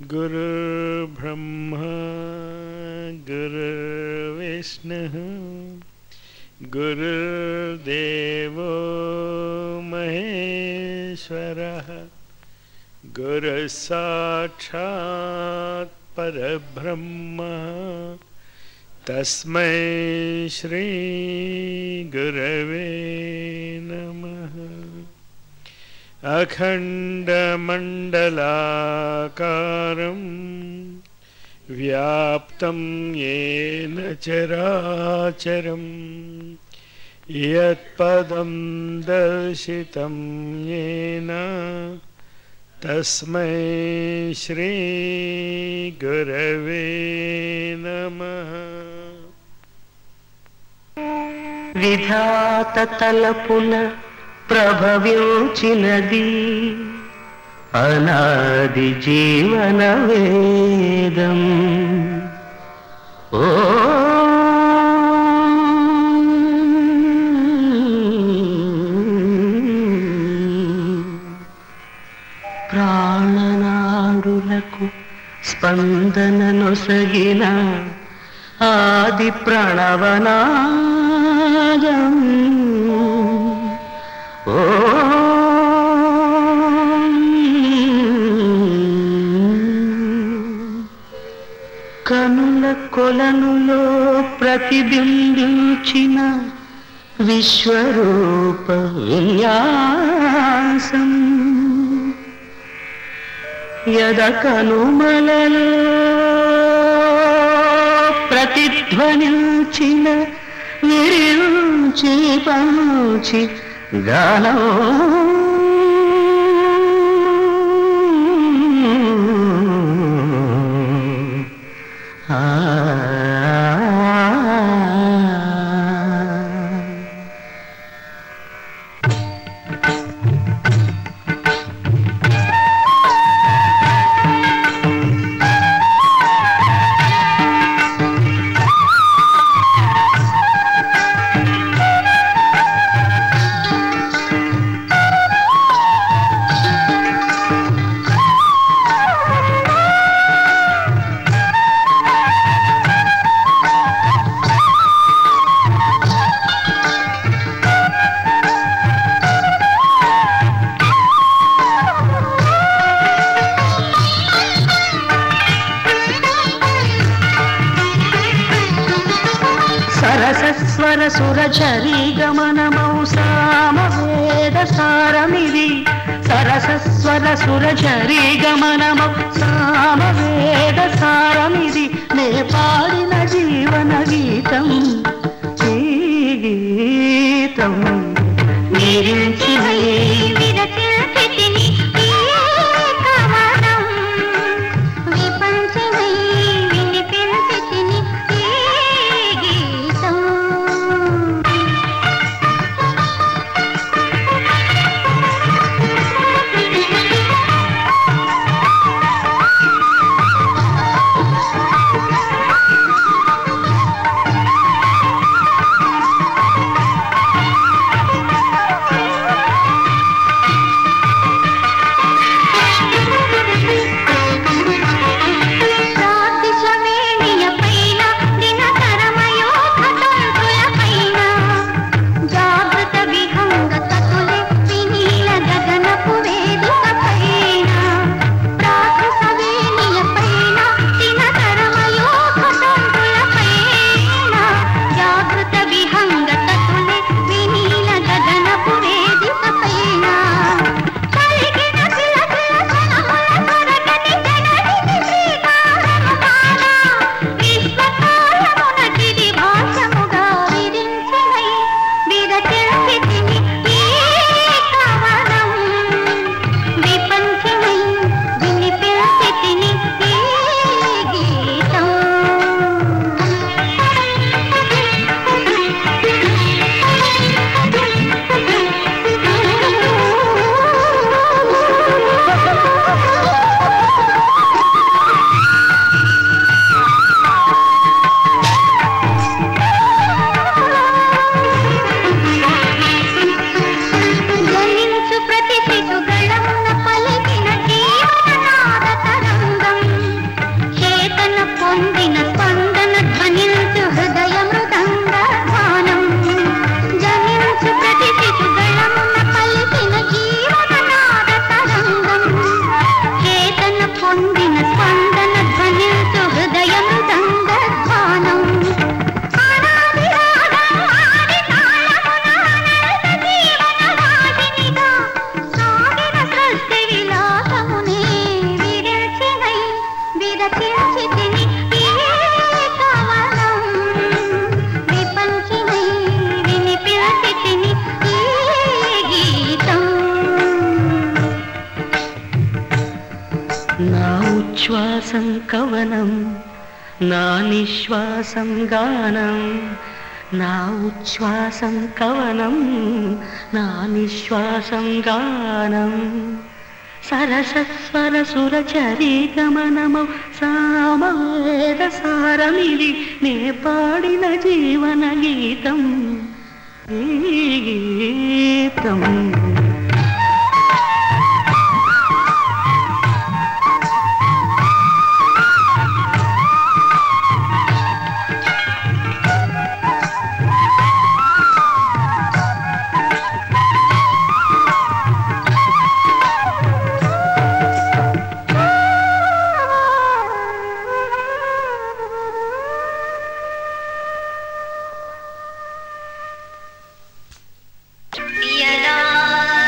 गुरुर्ब्रह्मा गुरुर्विष्णुः गुरुर्देवो महेश्वरः गुरुसाक्षात् परब्रह्म तस्मै श्री गुरवे नमः। अखण्डमण्डलाकारं व्याप्तं येन चराचरं यत्पदं दर्शितं येन तस्मै श्री गुरवे नमः। విధాత తలపున ప్రభవించినది అనాది జీవన వేదం. ఓ ప్రాణనాడులకు స్పందన నొసగిన ఆది ప్రణవనాదం. ఓ కనుల కొలనులో ప్రతిబింబించిన విశ్వరూప విన్యాసం. యద కనుమలలో ప్రతిధ్వనించిన విరించి పంచి గానం. సరసస్వర సురచరీ గమనమౌ సామవేద సారమిది. సరసస్వర సురచరీ గమనమౌ సామవేద సారమిది. నే పాడిన జీవన గీతం ఈ గీతం. నిరించిన ఉచ్ఛ్వాసం కవనం నా నిశ్వాసం గానం నా ఉచ్ఛ్వాసం కవనం నా నిశ్వాసం గానం సరసస్వర సురచరీ గమనమౌ సామవేద సారమిది నే పాడిన జీవన గీతం ఈ గీతం యదా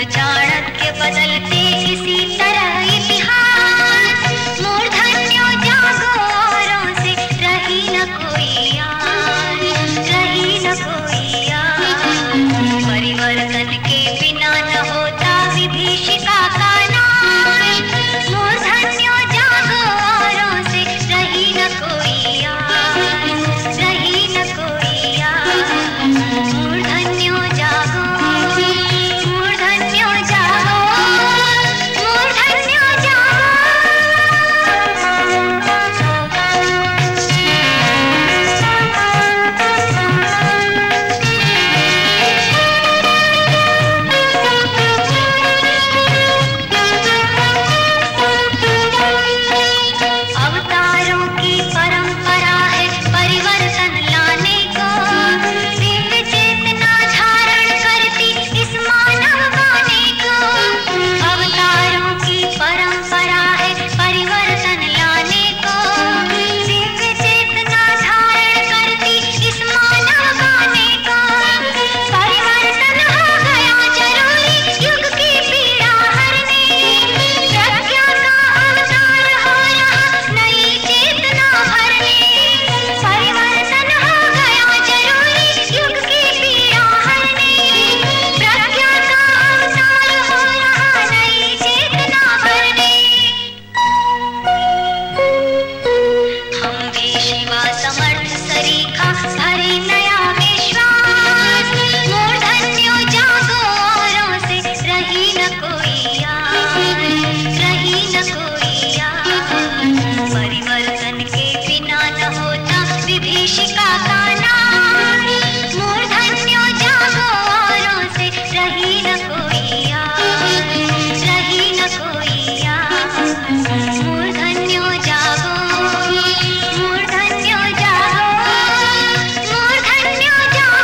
चाणक्य बदलते इसी तरह इतिहास। मूर्धन्यो जागो औरों से रही न कोई यार, रही न कोई यार। परिवर्तन के बिना न होता विभीषिका का नाश। मूर्धन्यो जागो औरों से रही न कोई यार, रही न कोई यार। मूर्धन्यो जागो, मूर्धन्यो जागो, मूर्धन्यो जागो। अवतारों की परंपरा है परिवर्तन लाने को। दिव्य चेतना धारण करती इस मानव गाने को। अवतारों की परंपरा है परिवर्तन लाने को। दिव्य चेतना धारण करती इस मानव गाने को। परिवर्तन हो गया जरूरी युग की पीड़ा हरने। प्रज्ञा का अवतार हो रहा नई चेतना भरने। परिवर्तन हो गया जरूरी युग की पीड़ा हरने। प्रज्ञा का अवतार हो रहा नई चेतना भरने। हम भी शिवा समर्थ सरीखा भरे नया विश्वास। मूर्धन्यो जागो औरों से रही न कोई यार, रही न कोई यार। परिवर्तन के बिना न होता विभीषिका का नाश। मूर्धन्यो जागो औरों से रही न कोई यार, रही न कोई यार। मूर्धन्यो जागो, मूर्धन्यो जागो, मूर्धन्यो जागो।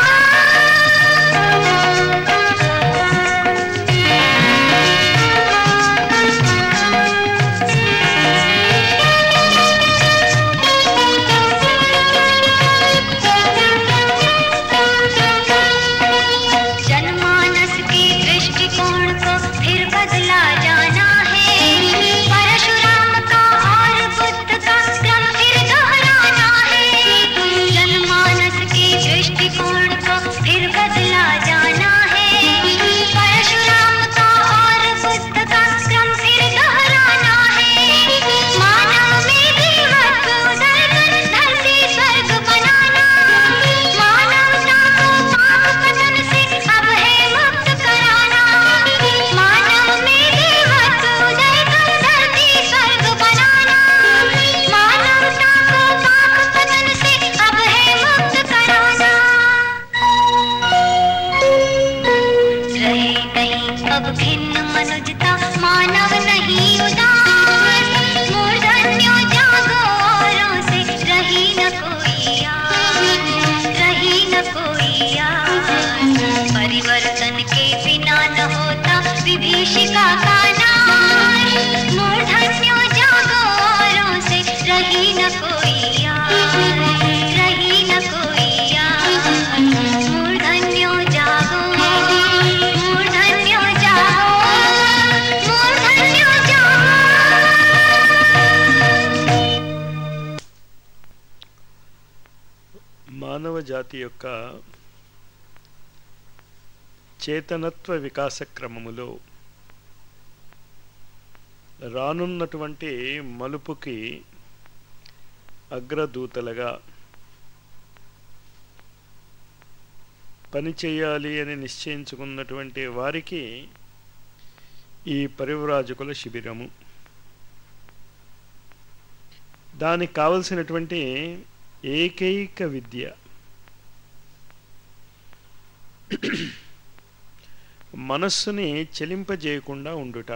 जनमानस के दृष्टिकोण को फिर बदला जाना है। परशुराम का और बुद्ध का क्रम फिर दोहराना है। जनमानस के दृष्टिकोण को फिर बदला जाना है। परशुराम का और बुद्ध का क्रम फिर दोहराना है। मानव में देवत्व उदय कर धरती स्वर्ग बनाना। मानवता को पाप पतन से अब है मुक्त कराना। मानव में देवत्व उदय कर धरती स्वर्ग बनाना। मानवता को पाप पतन से अब है मुक्त कराना। रहे कहीं अब भिन्न मनुजता मानव नहीं उदास। मूर्धन्यो जागो औरों से रही न कोई यार, रही न कोई यार। परिवर्तन के बिना न होता विभीषिका का नाश। मूर्धन्यो जागो औरों से रही न कोई यार, रही न कोई यार। मूर्धन्यो जागो, मूर्धन्यो जागो, मूर्धन्यो जागो। మానవ జాతి యొక్క చేతనత్వ వికాస క్రమములో రానున్నటువంటి మలుపుకి అగ్రదూతలుగా పనిచేయాలి అని నిశ్చయించుకున్నటువంటి వారికి ఈ పరివ్రాజకుల శిబిరము, దానికి కావలసినటువంటి ఏకైక విద్య మనస్సుని చెలింపజేయకుండా ఉండుట.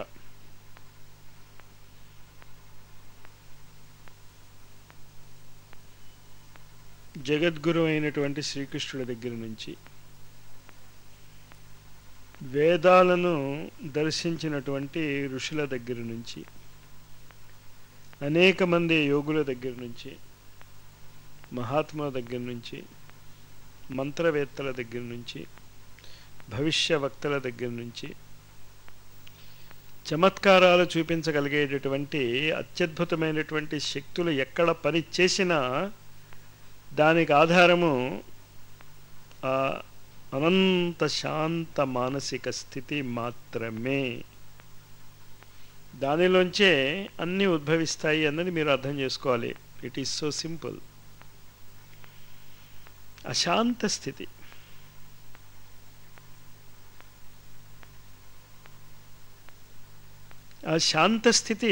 జగద్గురు అయినటువంటి శ్రీకృష్ణుడి దగ్గర నుంచి వేదాలను దర్శించినటువంటి ఋషుల దగ్గర నుంచి అనేక మంది యోగుల దగ్గర నుంచి మహాత్ముల దగ్గర నుంచి మంత్రవేత్తల దగ్గర నుంచి భవిష్య వక్తల దగ్గర నుంచి చమత్కారాలు చూపించగలిగేటటువంటి అత్యద్భుతమైనటువంటి శక్తులు ఎక్కడ పని చేసినా దానికి ఆధారము ఆ అనంత శాంత మానసిక స్థితి మాత్రమే. దానిలోంచే అన్నీ ఉద్భవిస్తాయి అన్నది మీరు అర్థం చేసుకోవాలి. It is so simple. అశాంత స్థితి, ఆ శాంత స్థితి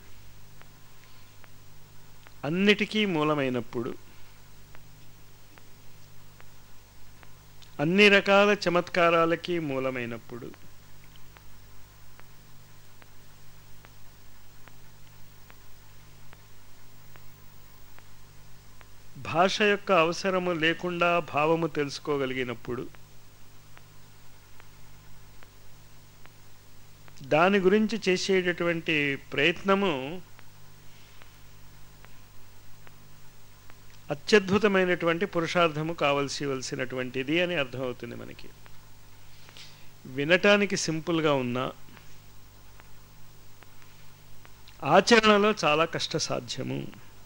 అన్నిటికీ మూలమైనప్పుడు, అన్ని రకాల చమత్కారాలకి మూలమైనప్పుడు, భాష యొక్క అవసరము లేకుండా భావము తెలుసుకోగలిగినప్పుడు, దాని గురించి చేసేటటువంటి ప్రయత్నము అత్యద్భుతమైనటువంటి పురుషార్థము కావలసివలసినటువంటిది అని అర్థమవుతుంది మనకి. వినటానికి సింపుల్గా ఉన్నా ఆచరణలో చాలా కష్టసాధ్యము.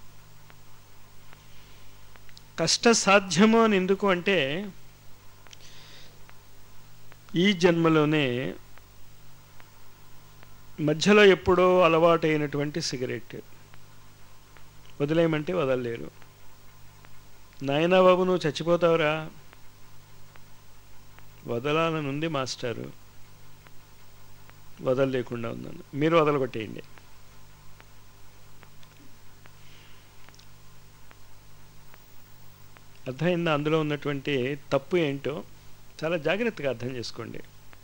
కష్టసాధ్యము అని ఎందుకు అంటే, ఈ జన్మలోనే మధ్యలో ఎప్పుడో అలవాటైనటువంటి సిగరెట్ వదిలేయమంటే వదలలేరు. నాయనా బాబు నువ్వు చచ్చిపోతావురా, వదలాలనుంది మాస్టారు, వదలలేకుండా ఉన్నాను, మీరు వదలగొట్టేయండి. అర్థమైందా? అందులో ఉన్నటువంటి తప్పు ఏంటో చాలా జాగ్రత్తగా అర్థం చేసుకోండి.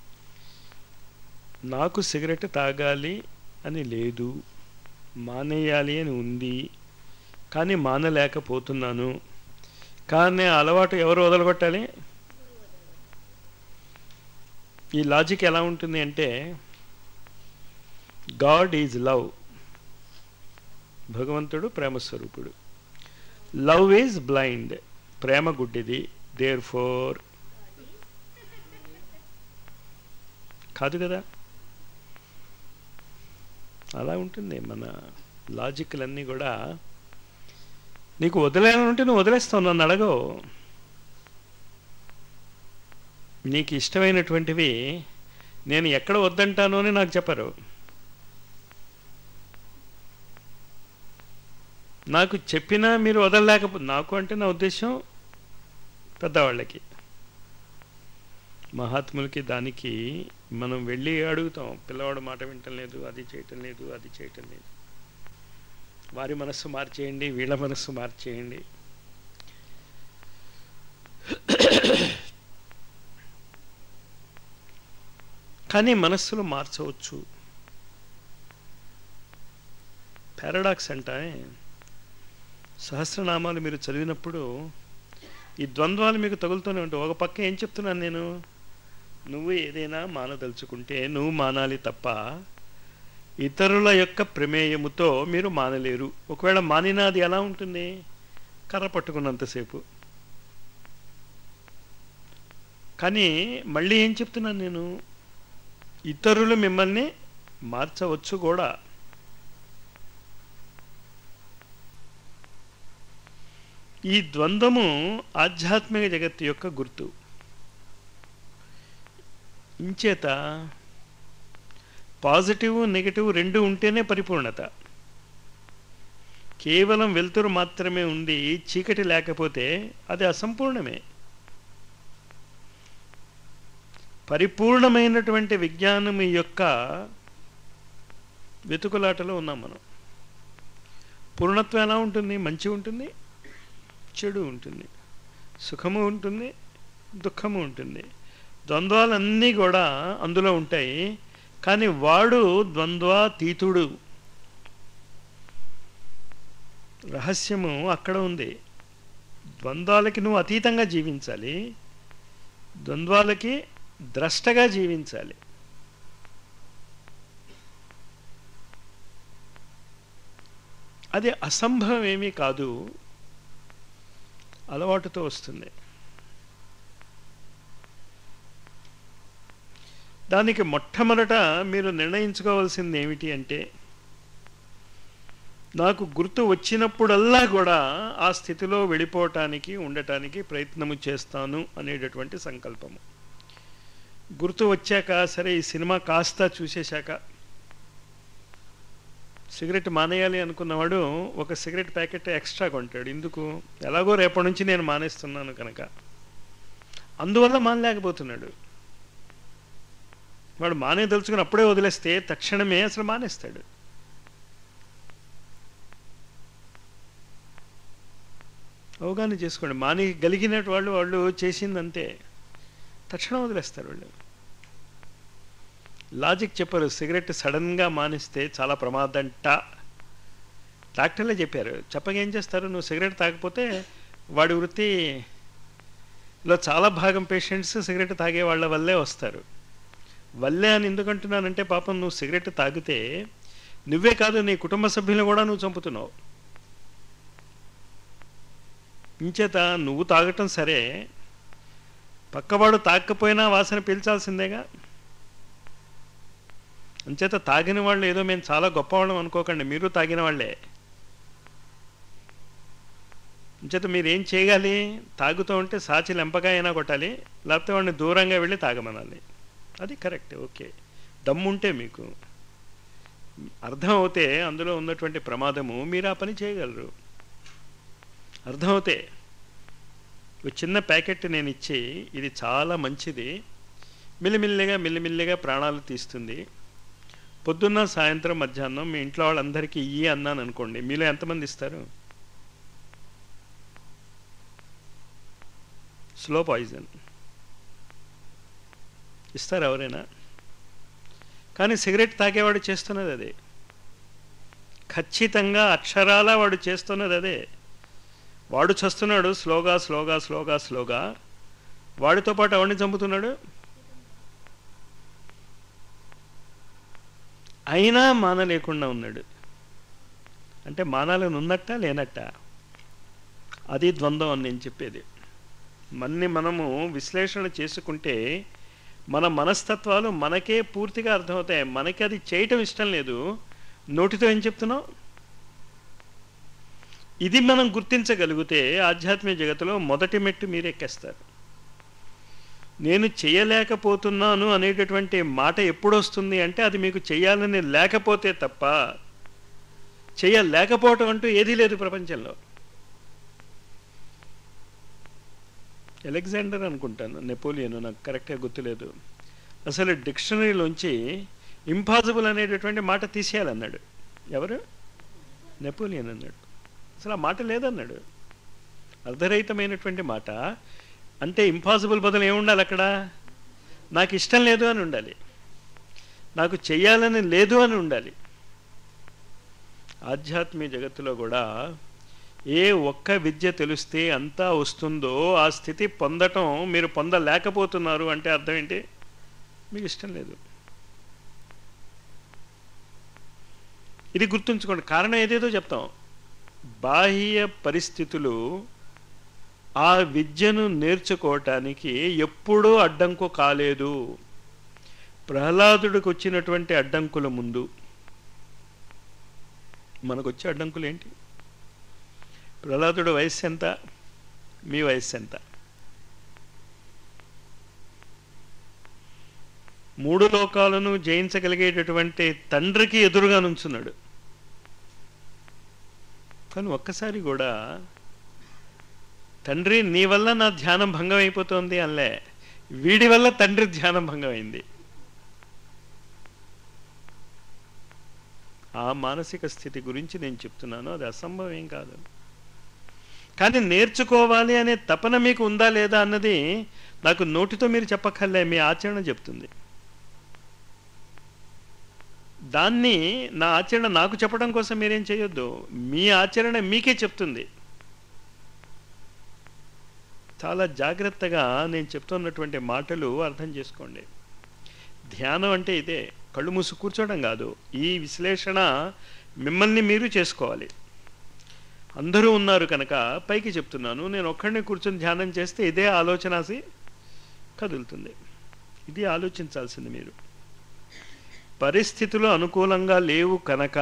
నాకు సిగరెట్ తాగాలి అని లేదు, మానేయాలి అని ఉంది, కానీ మానలేకపోతున్నాను. కానీ అలవాటు ఎవరు వదలగొట్టాలి? ఈ లాజిక్ ఎలా ఉంటుంది అంటే, గాడ్ ఈజ్ లవ్, భగవంతుడు ప్రేమస్వరూపుడు. లవ్ ఈజ్ బ్లైండ్, ప్రేమ గుడ్డిది. దేర్ ఫోర్ కాదు కదా. అలా ఉంటుంది మన లాజిక్లన్నీ కూడా. నీకు వదిలేయాలంటే నువ్వు వదిలేస్తావు, నన్ను అడగవు. నీకు ఇష్టమైనటువంటివి నేను ఎక్కడ వద్దంటాను అని నాకు చెప్పరు. నాకు చెప్పినా మీరు వదలలేకపోతే, నాకు అంటే నా ఉద్దేశం పెద్దవాళ్ళకి, మహాత్ములకి, దానికి మనం వెళ్ళి అడుగుతాం. పిల్లవాడు మాట వింటం లేదు, అది చేయటం లేదు, అది చేయటం లేదు, వారి మనస్సు మార్చేయండి, వీళ్ళ మనస్సు మార్చేయండి. కానీ మనస్సులు మార్చవచ్చు. పారాడాక్స్ అంటే, సహస్రనామాలు మీరు చదివినప్పుడు ఈ ద్వంద్వాలు మీకు తగులుతూనే ఉంటాయి. ఒక పక్క ఏం చెప్తున్నాను నేను, నువ్వు ఏదైనా మానదలుచుకుంటే నువ్వు మానాలి తప్ప ఇతరుల యొక్క ప్రమేయముతో మీరు మానలేరు. ఒకవేళ మానినా అది ఎలా ఉంటుంది? కర్ర పట్టుకున్నంతసేపు. కానీ మళ్ళీ ఏం చెప్తున్నాను నేను, ఇతరులు మిమ్మల్ని మార్చవచ్చు కూడా. ఈ ద్వంద్వము ఆధ్యాత్మిక జగత్తు యొక్క గుర్తు. ఇంచేత పాజిటివ్ నెగిటివ్ రెండు ఉంటేనే పరిపూర్ణత. కేవలం వెలుతురు మాత్రమే ఉంది, చీకటి లేకపోతే అది అసంపూర్ణమే. పరిపూర్ణమైనటువంటి విజ్ఞానం యొక్క వెతుకులాటలో ఉన్నాం మనం. పూర్ణత్వం ఎలా ఉంటుంది? మంచి ఉంటుంది, చెడు ఉంటుంది, సుఖము ఉంటుంది, దుఃఖము ఉంటుంది. ద్వంద్వాలన్నీ కూడా అందులో ఉంటాయి. కానీ వాడు ద్వంద్వాతీతుడు. రహస్యము అక్కడ ఉంది. ద్వంద్వాలకి నువ్వు అతీతంగా జీవించాలి, ద్వంద్వాలకి ద్రష్టగా జీవించాలి. అది అసంభవం ఏమీ కాదు, అలవాటుతో వస్తుంది. దానికి మొట్టమొదట మీరు నిర్ణయించుకోవాల్సింది ఏమిటి అంటే, నాకు గుర్తు వచ్చినప్పుడల్లా కూడా ఆ స్థితిలో వెళ్ళిపోవటానికి ఉండటానికి ప్రయత్నము చేస్తాను అనేటటువంటి సంకల్పము. గుర్తు వచ్చాక సరే ఈ సినిమా కాస్త చూసేశాక సిగరెట్ మానేయాలి అనుకున్నవాడు ఒక సిగరెట్ ప్యాకెట్ ఎక్స్ట్రా కొంటాడు. ఎందుకు? ఎలాగో రేపటి నుంచి నేను మానేస్తున్నాను కనుక. అందువల్ల మానలేకపోతున్నాడు. వాడు మానేదలుచుకుని అప్పుడే వదిలేస్తే తక్షణమే అసలు మానేస్తాడు. అవగాహన చేసుకోండి. మానేయగలిగినట్టు వాళ్ళు చేసిందంతే, తక్షణం వదిలేస్తారు వాళ్ళు. లాజిక్ చెప్పారు, సిగరెట్ సడన్గా మానేస్తే చాలా ప్రమాదంట. డాక్టర్లే చెప్పారు. చెప్పగా ఏం చేస్తారు? నువ్వు సిగరెట్ తాగకపోతే వాడి వృత్తిలో చాలా భాగం పేషెంట్స్ సిగరెట్ తాగే వాళ్ళ వల్లే వస్తారు. వల్లే అని ఎందుకంటున్నానంటే, పాపం నువ్వు సిగరెట్ తాగితే నువ్వే కాదు నీ కుటుంబ సభ్యులను కూడా నువ్వు చంపుతున్నావు. ఇంచేత నువ్వు తాగటం సరే, పక్కవాడు తాగకపోయినా వాసన పీల్చాల్సిందేగా. అంచేత తాగిన వాళ్ళు ఏదో మేము చాలా గొప్పవాళ్ళం అనుకోకండి, మీరు తాగిన వాళ్ళే. అంచేత మీరేం చేయాలి? తాగుతూ ఉంటే సాచి లెంపకాయ అయినా కొట్టాలి, లేకపోతే వాడిని దూరంగా వెళ్ళి తాగమనాలి. అది కరెక్ట్. ఓకే, దమ్ముంటే మీకు అర్థం అవుతే అందులో ఉన్నటువంటి ప్రమాదము, మీరు ఆ పని చేయగలరు. అర్థమవుతే ఒక చిన్న ప్యాకెట్ నేను ఇచ్చి, ఇది చాలా మంచిది, మెల్లిమెల్లిగా ప్రాణాలు తీస్తుంది, పొద్దున్న సాయంత్రం మధ్యాహ్నం మీ ఇంట్లో వాళ్ళందరికీ ఇయ్యి అన్నాను అనుకోండి, మీలో ఎంతమంది ఇస్తారు? స్లో పాయిజన్ ఇస్తారు ఎవరైనా? కానీ సిగరెట్ తాగేవాడు చేస్తున్నది అదే, ఖచ్చితంగా అక్షరాల వాడు చేస్తున్నది అదే. వాడు చస్తున్నాడు స్లోగా స్లోగా స్లోగా స్లోగా, వాడితో పాటు ఎవరిని చంపుతున్నాడు? అయినా మానలేకుండా ఉన్నాడు. అంటే మానాలని ఉన్నట్ట లేనట్ట? అది ద్వంద్వం అని నేను చెప్పేది. మనము విశ్లేషణ చేసుకుంటే మన మనస్తత్వాలు మనకే పూర్తిగా అర్థమవుతాయి. మనకి అది చేయటం ఇష్టం లేదు, నోటితో ఏం చెప్తున్నావు? ఇది మనం గుర్తించగలిగితే ఆధ్యాత్మిక జగత్తులో మొదటి మెట్టు మీరు ఎక్కేస్తారు. నేను చేయలేకపోతున్నాను అనేటటువంటి మాట ఎప్పుడు వస్తుంది అంటే, అది మీకు చేయాలని లేకపోతే తప్ప. చేయలేకపోవటం అంటూ ఏదీ లేదు ప్రపంచంలో. అలెగ్జాండర్ అనుకుంటాను, నెపోలియన్, నాకు కరెక్ట్గా గుర్తులేదు, అసలు డిక్షనరీలోంచి ఇంపాసిబుల్ అనేటటువంటి మాట తీసేయాలన్నాడు. ఎవరు? నెపోలియన్ అన్నాడు. అసలు ఆ మాట లేదన్నాడు. అర్ధరహితమైనటువంటి మాట. అంటే ఇంపాసిబుల్ బదులు ఏముండాలి అక్కడ? నాకు ఇష్టం లేదు అని ఉండాలి, నాకు చెయ్యాలని లేదు అని ఉండాలి. ఆధ్యాత్మిక జగత్తులో కూడా ఏ ఒక్క విద్య తెలిస్తే అంతా వస్తుందో ఆ స్థితి పొందటం మీరు పొందలేకపోతున్నారు అంటే అర్థం ఏంటి? మీకు ఇష్టం లేదు. ఇది గుర్తుంచుకోండి. కారణం ఏదేదో చెప్తాం. బాహ్య పరిస్థితులు ఆ విద్యను నేర్చుకోవటానికి ఎప్పుడూ అడ్డంకు కాలేదు. ప్రహ్లాదుడికి వచ్చినటువంటి అడ్డంకుల ముందు మనకు వచ్చే అడ్డంకులు ఏంటి? ప్రహ్లాదుడి వయస్సు ఎంత? మీ వయస్సు ఎంత? 3 లోకాలను జయించగలిగేటటువంటి తండ్రికి ఎదురుగా నుంచున్నాడు. కానీ ఒక్కసారి కూడా తండ్రి నీ వల్ల నా ధ్యానం భంగం అయిపోతుంది అనలే, వీడి వల్ల తండ్రి ధ్యానం భంగం అయింది. ఆ మానసిక స్థితి గురించి నేను చెప్తున్నాను. అది అసంభవం ఏం కాదు. కానీ నేర్చుకోవాలి అనే తపన మీకు ఉందా లేదా అన్నది నాకు నోటితో మీరు చెప్పక్కర్లే, మీ ఆచరణ చెప్తుంది. దాన్ని నా ఆచరణ నాకు చెప్పడం కోసం మీరేం చేయొద్దు, మీ ఆచరణ మీకే చెప్తుంది. చాలా జాగ్రత్తగా నేను చెప్తున్నటువంటి మాటలు అర్థం చేసుకోండి. ధ్యానం అంటే ఇదే, కళ్ళు మూసి కూర్చోవడం కాదు. ఈ విశ్లేషణ మిమ్మల్ని మీరు చేసుకోవాలి. అందరూ ఉన్నారు కనుక పైకి చెప్తున్నాను. నేను ఒక్కడిని కూర్చొని ధ్యానం చేస్తే ఇదే ఆలోచనసి కదులుతుంది. ఇది ఆలోచించాల్సింది మీరు. పరిస్థితులు అనుకూలంగా లేవు కనుక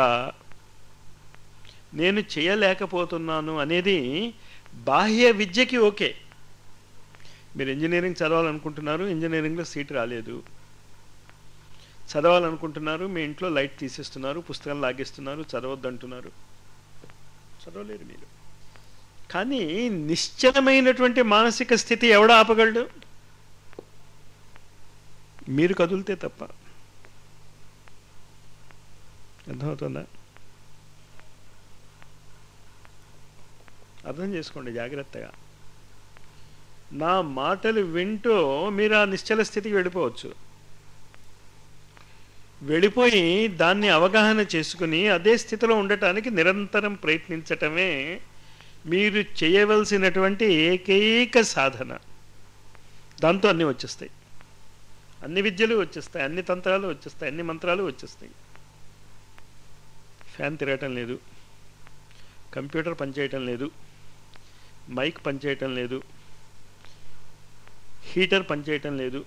నేను చేయలేకపోతున్నాను అనేది బాహ్య విద్యకి ఓకే. మీరు ఇంజనీరింగ్ చదవాలనుకుంటున్నారు, ఇంజనీరింగ్లో సీట్ రాలేదు. చదవాలనుకుంటున్నారు, మీ ఇంట్లో లైట్ తీసేస్తున్నారు, పుస్తకం లాగేస్తున్నారు, చదవద్దంటున్నారు, చదవలేరు మీరు. కానీ నిశ్చలమైనటువంటి మానసిక స్థితి ఎవడ ఆపగలడు? మీరు కదులితే తప్ప. అర్థమవుతుందా? అర్థం చేసుకోండి జాగ్రత్తగా. నా మాటలు వింటూ మీరు ఆ నిశ్చల స్థితికి వెళ్ళిపోవచ్చు. వెళ్ళిపోయి దాన్ని అవగాహన చేసుకుని అదే స్థితిలో ఉండటానికి నిరంతరం ప్రయత్నించటమే మీరు చేయవలసినటువంటి ఏకైక సాధన. దాంతో అన్నీ వచ్చేస్తాయి, అన్ని విద్యలు వచ్చేస్తాయి, అన్ని తంత్రాలు వచ్చేస్తాయి, అన్ని మంత్రాలు వచ్చేస్తాయి. ఫ్యాన్ తిరగటం లేదు, కంప్యూటర్ పనిచేయటం లేదు, మైక్ పనిచేయటం లేదు, హీటర్ పనిచేయటం లేదు.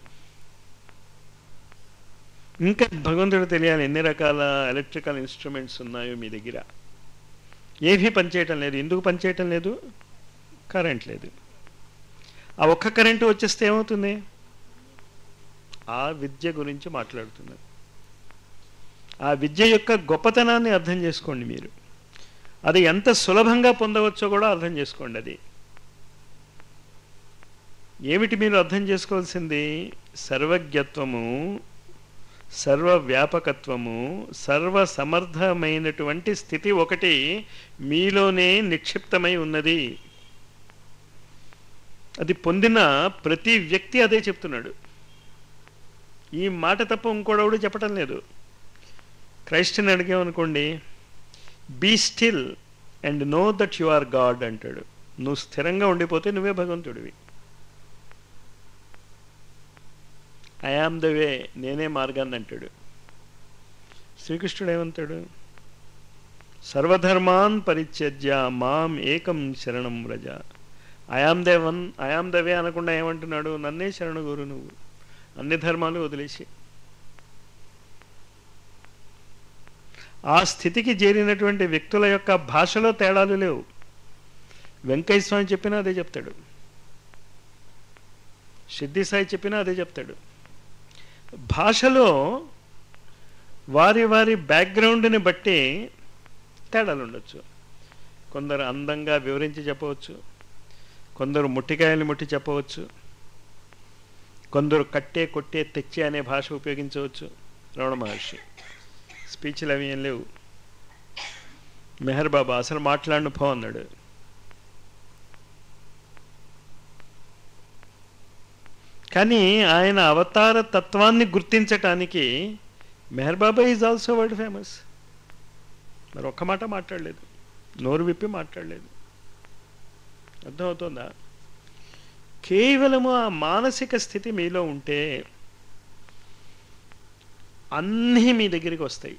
ఇంకా భగవంతుడు తెలియాలి ఎన్ని రకాల ఎలక్ట్రికల్ ఇన్స్ట్రుమెంట్స్ ఉన్నాయో మీ దగ్గర. ఏమీ పనిచేయటం లేదు. ఎందుకు పనిచేయటం లేదు? కరెంట్ లేదు. ఆ ఒక్క కరెంటు వచ్చేస్తే ఏమవుతుంది? ఆ విద్య గురించి మాట్లాడుతున్నారు. ఆ విద్య యొక్క గొప్పతనాన్ని అర్థం చేసుకోండి మీరు. అది ఎంత సులభంగా పొందవచ్చో కూడా అర్థం చేసుకోండి. అది ఏమిటి మీరు అర్థం చేసుకోవాల్సింది? సర్వజ్ఞత్వము, సర్వవ్యాపకత్వము, సర్వసమర్థమైనటువంటి స్థితి ఒకటి మీలోనే నిక్షిప్తమై ఉన్నది. అది పొందిన ప్రతి వ్యక్తి అదే చెప్తున్నాడు. ఈ మాట తప్ప ఇంకోడెవడు చెప్పటం లేదు. క్రైస్ట్ని అడిగామనుకోండి, be still and know that you are God అంటాడు. నువ్వు స్థిరంగా ఉండిపోతే నువ్వే భగవంతుడివి. ఐ యామ్ ద వే, నేనే మార్గాన్ని అంటాడు. శ్రీకృష్ణుడు ఏమంటాడు? సర్వధర్మాన్ పరిత్యజ్య మాం ఏకం శరణం వ్రజ. ఐ యామ్ ద వే అనకుండా ఏమంటున్నాడు? నన్నే శరణు కోరు నువ్వు, అన్ని ధర్మాలు వదిలేసి. ఆ స్థితికి చేరినటువంటి వ్యక్తుల యొక్క భాషలో తేడాలు లేవు. వెంకయ్య స్వామి చెప్పినా అదే చెప్తాడు, సిద్ధి సాయి చెప్పినా అదే చెప్తాడు. భాషలో వారి వారి బ్యాక్గ్రౌండ్ని బట్టి తేడాలు ఉండొచ్చు. కొందరు అందంగా వివరించి చెప్పవచ్చు, కొందరు ముట్టికాయలు ముట్టి చెప్పవచ్చు, కొందరు కట్టే కొట్టే తెచ్చే అనే భాష ఉపయోగించవచ్చు. రమణ మహర్షి స్పీచ్లు అవి ఏం లేవు. మెహర్ బాబా అసలు మాట్లాడిన పో అన్నాడు. కానీ ఆయన అవతార తత్వాన్ని గుర్తించటానికి Meher Baba is also world famous. మరి ఒక్క మాట మాట్లాడలేదు, నోరు విప్పి మాట్లాడలేదు. అర్థమవుతుందా? కేవలము ఆ మానసిక స్థితి మీలో ఉంటే అన్నీ మీ దగ్గరికి వస్తాయి.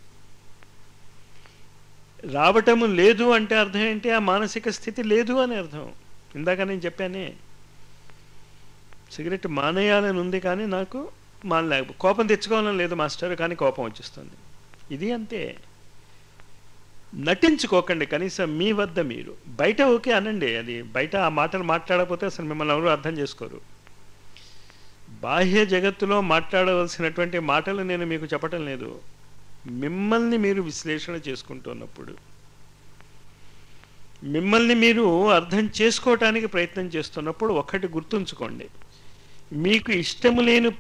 రావటము లేదు అంటే అర్థం ఏంటి? ఆ మానసిక స్థితి లేదు అని అర్థం. ఇందాక నేను చెప్పానే, సిగరెట్ మానేయాలని ఉంది కానీ నాకు మానలేక, కోపం తెచ్చుకోవాలని లేదు మాస్టర్ కానీ కోపం వచ్చేస్తుంది. ఇది అంతే. నటించుకోకండి కనీసం మీ వద్ద మీరు. బయట ఓకే అనండి, అది బయట ఆ మాటలు మాట్లాడకపోతే అసలు మిమ్మల్ని ఎవరు అర్థం చేసుకోరు. బాహ్య జగత్తులో మాట్లాడవలసినటువంటి మాటలు నేను మీకు చెప్పటం లేదు. మిమ్మల్ని మీరు విశ్లేషణ చేసుకుంటున్నప్పుడు, మిమ్మల్ని మీరు అర్థం చేసుకోవటానికి ప్రయత్నం చేస్తున్నప్పుడు ఒక్కటి గుర్తుంచుకోండి, మీకు ఇష్టము లేని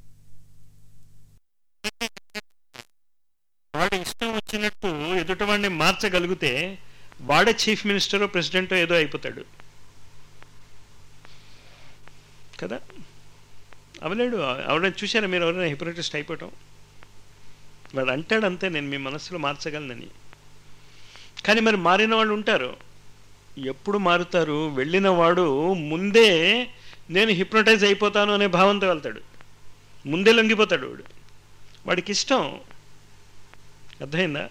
వాడు ఇష్టం వచ్చినట్టు ఎదుటివాడిని మార్చగలిగితే వాడే చీఫ్ మినిస్టరో ప్రెసిడెంటో ఏదో అయిపోతాడు కదా. అవలేడు. ఎవరైనా చూశారా మీరు? ఎవరైనా హిప్నోటిస్ట్ అయిపోవటం? వాడు అంటాడు అంతే, నేను మీ మనస్సులో మార్చగలనని. కానీ మరి మారిన వాళ్ళు ఉంటారు. ఎప్పుడు మారుతారు? వెళ్ళిన వాడు ముందే నేను హిప్నోటైజ్ అయిపోతాను అనే భావంతో వెళ్తాడు, ముందే లొంగిపోతాడు వాడు. వాడికి ఇష్టం. అర్థమైందా?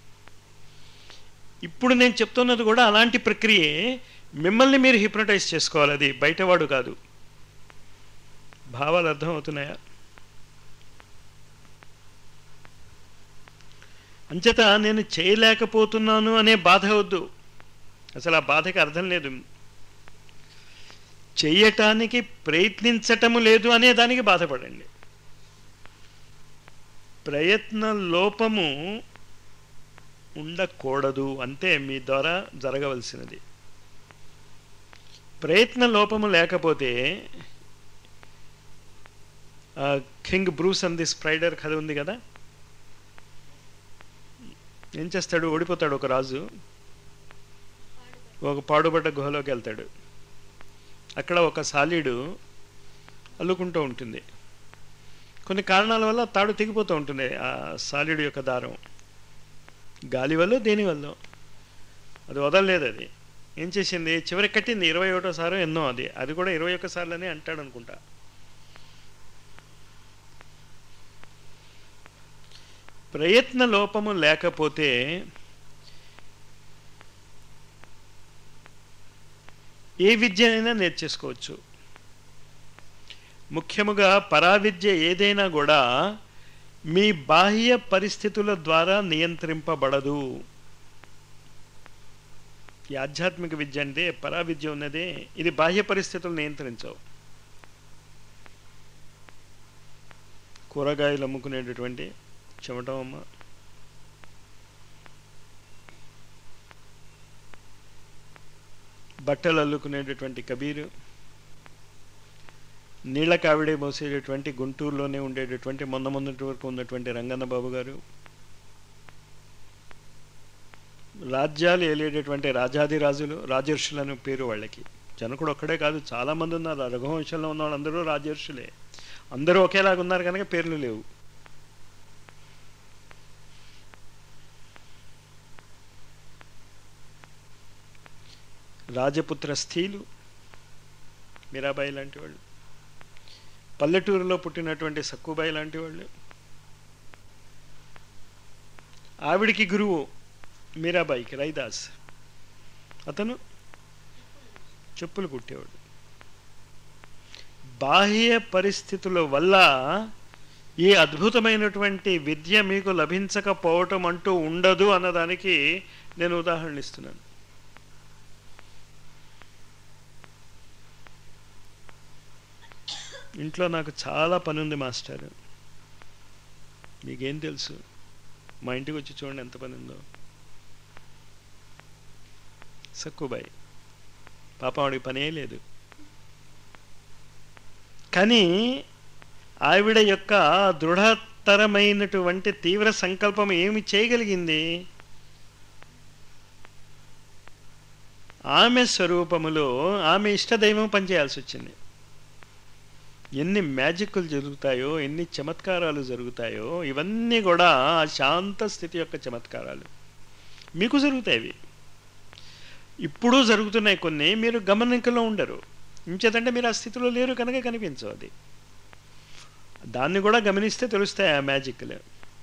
ఇప్పుడు నేను చెప్తున్నది కూడా అలాంటి ప్రక్రియే. మిమ్మల్ని మీరు హిప్నోటైజ్ చేసుకోవాలి, అది బయటవాడు కాదు. భావాలు అర్థం అవుతున్నాయా? అంచేత నేను చేయలేకపోతున్నాను అనే బాధ వద్దు, అసలు ఆ బాధకి అర్థం లేదు. చెయ్యటానికి ప్రయత్నించటము లేదు అనే దానికి బాధపడండి. ప్రయత్న లోపము ఉండకూడదు అంతే మీ ద్వారా జరగవలసినది. ప్రయత్న లోపము లేకపోతే King Bruce and the spider కథ ఉంది కదా, ఏం చేస్తాడు? ఓడిపోతాడు ఒక రాజు, ఒక పాడుబడ్డ గుహలోకి వెళ్తాడు. అక్కడ ఒక సాలీడు అల్లుకుంటూ ఉంటుంది. కొన్ని కారణాల వల్ల తాడు తెగిపోతూ ఉంటుంది, ఆ సాలీడు యొక్క దారం, గాలి వల్ల దేనివల్ల అది వదలలేదు. అది ఏం చేసింది? చివరికి కట్టింది 21వ సారో ఎన్నో, అది కూడా 21 సార్లని అంటాడు అనుకుంటా. ప్రయత్న లోపము లేకపోతే ఏ విద్య అయినా నేర్చేసుకోవచ్చు. ముఖ్యముగా పరావిద్య ఏదైనా కూడా మీ బాహ్య పరిస్థితుల ద్వారా నియంత్రింపబడదు. ఈ ఆధ్యాత్మిక విద్య అంటే పరావిద్య ఉన్నదే, ఇది బాహ్య పరిస్థితులు నియంత్రించవు. కూరగాయలు అమ్ముకునేటటువంటి చెమటమ్మ, బట్టలు అల్లుకునేటటువంటి కబీరు, నీళ్ల కావిడే మోసేటటువంటి గుంటూరులోనే ఉండేటటువంటి మొన్నటి వరకు ఉన్నటువంటి రంగన్న బాబు గారు, రాజ్యాలు ఏలేటటువంటి రాజాదిరాజులు, రాజర్షులను పేరు వాళ్ళకి. జనకుడు ఒక్కడే కాదు, చాలామంది ఉన్నారు. రఘువంశంలో ఉన్న వాళ్ళందరూ రాజర్షులే, అందరూ ఒకేలాగా ఉన్నారు కనుక పేర్లు లేవు. రాజపుత్ర స్త్రీలు, మీరాబాయి లాంటి వాళ్ళు, పల్లెటూరులో పుట్టినటువంటి సక్కుబాయి లాంటి వాళ్ళు. ఆవిడికి గురువు మీరాబాయికి రైదాస్, అతను చెప్పులు కుట్టేవాడు. బాహ్య పరిస్థితుల వల్ల ఈ అద్భుతమైనటువంటి విద్య మీకు లభించకపోవటం అంటూ ఉండదు అన్నదానికి నేను ఉదాహరణ ఇస్తున్నాను. ఇంట్లో నాకు చాలా పని ఉంది మాస్టర్, మీకేం తెలుసు? మా ఇంటికి వచ్చి చూడండి ఎంత పని ఉందో. సక్కుబాయి పాపం ఆవిడికి పనే లేదు, కానీ ఆవిడ యొక్క దృఢతరమైనటువంటి తీవ్ర సంకల్పం ఏమి చేయగలిగింది? ఆమె స్వరూపములో ఆమె ఇష్టదైవం పనిచేయాల్సి వచ్చింది. ఎన్ని మ్యాజిక్లు జరుగుతాయో, ఎన్ని చమత్కారాలు జరుగుతాయో, ఇవన్నీ కూడా ఆ శాంత స్థితి యొక్క చమత్కారాలు. మీకు జరుగుతాయి, ఇప్పుడు జరుగుతున్నాయి కొన్ని, మీరు గమనికలో ఉండరు. ఇంచేతంటే మీరు ఆ స్థితిలో లేరు కనుక కనిపించవు. అది దాన్ని కూడా గమనిస్తే తెలుస్తాయి ఆ మ్యాజిక్లు.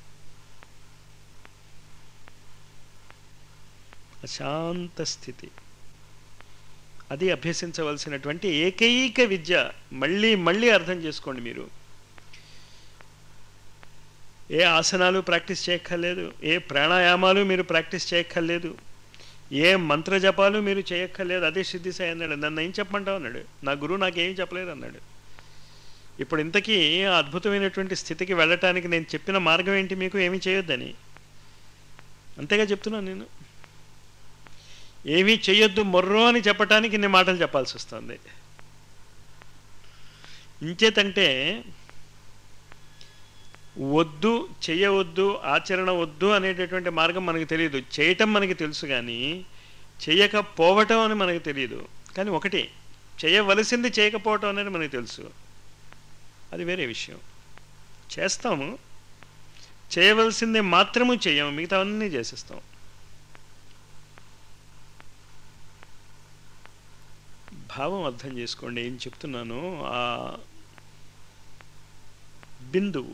అశాంత స్థితి అది అభ్యసించవలసినటువంటి ఏకైక విద్య. మళ్ళీ మళ్ళీ అర్థం చేసుకోండి. మీరు ఏ ఆసనాలు ప్రాక్టీస్ చేయక్కర్లేదు, ఏ ప్రాణాయామాలు మీరు ప్రాక్టీస్ చేయక్కర్లేదు, ఏ మంత్రజపాలు మీరు చేయక్కర్లేదు. అదే సిద్ధి సాయి అన్నాడు. నన్ను ఏం చెప్పమంటావు అన్నాడు. నా గురువు నాకేం చెప్పలేదు అన్నాడు. ఇప్పుడు ఇంతకీ అద్భుతమైనటువంటి స్థితికి వెళ్ళటానికి నేను చెప్పిన మార్గం ఏంటి? మీకు ఏమీ చేయొద్దని, అంతేగా చెప్తున్నాను నేను. ఏమీ చెయ్యొద్దు మొర్రో అని చెప్పటానికి ఇన్ని మాటలు చెప్పాల్సి వస్తుంది. ఇంచేతంటే వద్దు, చెయ్యవద్దు, ఆచరణ వద్దు అనేటటువంటి మార్గం మనకు తెలియదు. చేయటం మనకి తెలుసు కానీ చేయకపోవటం అని మనకు తెలియదు. కానీ ఒకటి, చేయవలసింది చేయకపోవటం అనేది మనకు తెలుసు, అది వేరే విషయం. చేస్తాము, చేయవలసింది మాత్రము చేయము, మిగతా అన్నీ చేసేస్తాం. భావం అర్థం చేసుకోండి ఏం చెప్తున్నాను. ఆ బిందువు,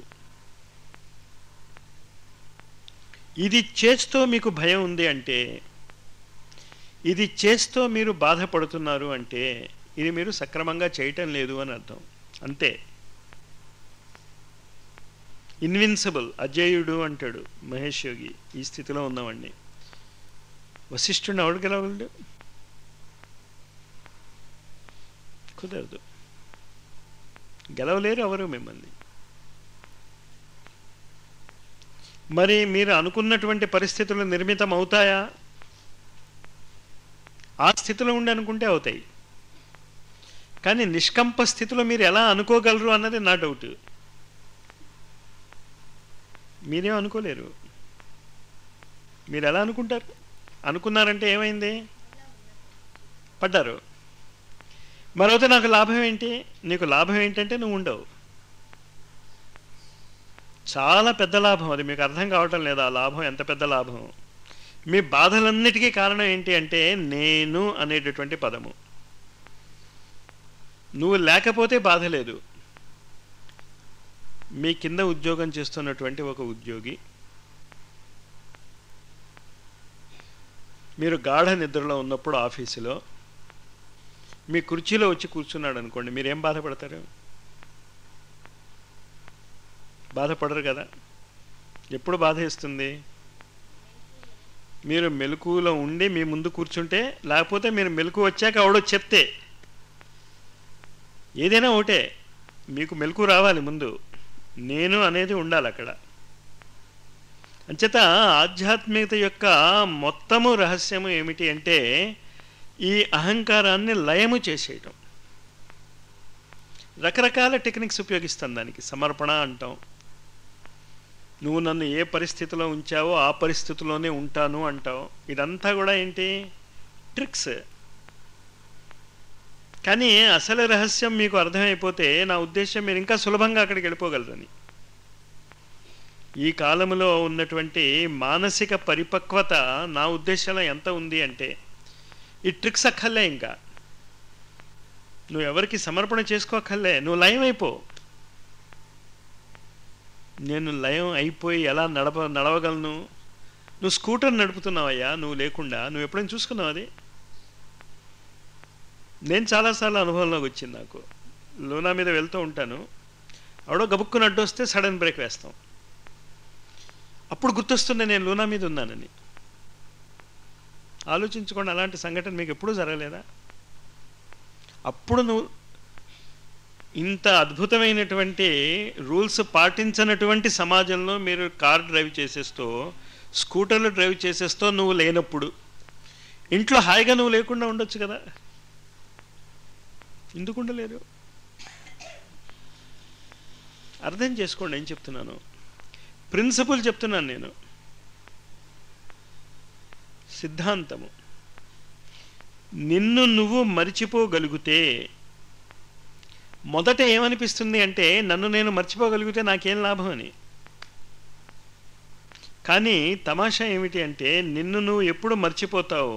ఇది చేస్తూ మీకు భయం ఉంది అంటే, ఇది చేస్తూ మీరు బాధపడుతున్నారు అంటే, ఇది మీరు సక్రమంగా చేయటం లేదు అని అర్థం. అంతే. ఇన్విన్సిబుల్, అజేయుడు అంటాడు మహేష్ యోగి. ఈ స్థితిలో ఉన్నవాడిని వశిష్ఠుడిని ఎవడు గెలవగలడు? కుదరదు, గెలవలేరు ఎవరు మిమ్మల్ని. మరి మీరు అనుకున్నటువంటి పరిస్థితులు నిర్మితం అవుతాయా? ఆ స్థితిలో ఉండి అనుకుంటే అవుతాయి, కానీ నిష్కంప స్థితిలో మీరు ఎలా అనుకోగలరు అన్నది నా డౌట్. మీరేం అనుకోలేరు. మీరు ఎలా అనుకుంటారు? అనుకున్నారంటే ఏమైంది? పడ్డారు. మరొకటి నాకు లాభం ఏంటి? నీకు లాభం ఏంటంటే నువ్వు ఉండవు. చాలా పెద్ద లాభం అది, మీకు అర్థం కావటం లేదా? ఆ లాభం ఎంత పెద్ద లాభం. మీ బాధలన్నిటికీ కారణం ఏంటి అంటే నేను అనేటటువంటి పదము. నువ్వు లేకపోతే బాధ లేదు. మీ కింద ఉద్యోగం చేస్తున్నటువంటి ఒక ఉద్యోగి మీరు గాఢ నిద్రలో ఉన్నప్పుడు ఆఫీసులో మీ కుర్చీలో వచ్చి కూర్చున్నాడు అనుకోండి, మీరేం బాధపడతారు? బాధపడరు కదా. ఎప్పుడు బాధ ఇస్తుంది? మీరు మెలకువలో ఉండి మీ ముందు కూర్చుంటే, లేకపోతే మీరు మెలకు వచ్చాక ఎవడో చెప్తే. ఏదైనా ఒకటే, మీకు మెలకు రావాలి ముందు, నేను అనేది ఉండాలి అక్కడ. అంచేత ఆధ్యాత్మికత యొక్క మొత్తము రహస్యము ఏమిటి అంటే ఈ అహంకారాన్ని లయము చేసేయటం. రకరకాల టెక్నిక్స్ ఉపయోగిస్తాం దానికి. సమర్పణ అంటాం. నువ్వు నన్ను ఏ పరిస్థితిలో ఉంచావో ఆ పరిస్థితిలోనే ఉంటాను అంటావు. ఇదంతా కూడా ఏంటి? ట్రిక్స్. కానీ అసలు రహస్యం మీకు అర్థమైపోతే నా ఉద్దేశం మీరు ఇంకా సులభంగా అక్కడికి వెళ్ళిపోగలరని. ఈ కాలంలో ఉన్నటువంటి మానసిక పరిపక్వత నా ఉద్దేశంలో ఎంత ఉంది అంటే ఈ ట్రిక్స్ అక్కర్లే. ఇంకా నువ్వు ఎవరికి సమర్పణ చేసుకోక్కర్లే, నువ్వు లయం అయిపో. నేను లయం అయిపోయి ఎలా నడవగలను? నువ్వు స్కూటర్ నడుపుతున్నావయ్యా నువ్వు లేకుండా. నువ్వు ఎప్పుడైనా చూసుకున్నావు అది? నేను చాలాసార్లు అనుభవంలోకి వచ్చింది నాకు. లూనా మీద వెళ్తూ ఉంటాను, ఆవిడో గబుక్కుని అడ్డు వస్తే సడన్ బ్రేక్ వేస్తాం. అప్పుడు గుర్తొస్తుంది నేను లూనా మీద ఉన్నానని. ఆలోచించుకోండి, అలాంటి సంఘటన మీకు ఎప్పుడూ జరగలేదా? అప్పుడు నువ్వు ఇంత అద్భుతమైనటువంటి రూల్స్ పాటించినటువంటి సమాజంలో మీరు కార్ డ్రైవ్ చేసేస్తూ, స్కూటర్లు డ్రైవ్ చేసేస్తూ నువ్వు లేనప్పుడు ఇంట్లో హాయిగా నువ్వు లేకుండా ఉండొచ్చు కదా. ఎందుకు ఉండలేరు? అర్థం చేసుకోండి ఏం చెప్తున్నాను. ప్రిన్సిపల్ చెప్తున్నాను నేను, సిద్ధాంతము. నిన్ను నువ్వు మరిచిపోగలిగితే మొదట ఏమనిపిస్తుంది అంటే నన్ను నేను మర్చిపోగలిగితే నాకేం లాభం అని. కానీ తమాషా ఏమిటి అంటే నిన్ను నువ్వు ఎప్పుడు మర్చిపోతావో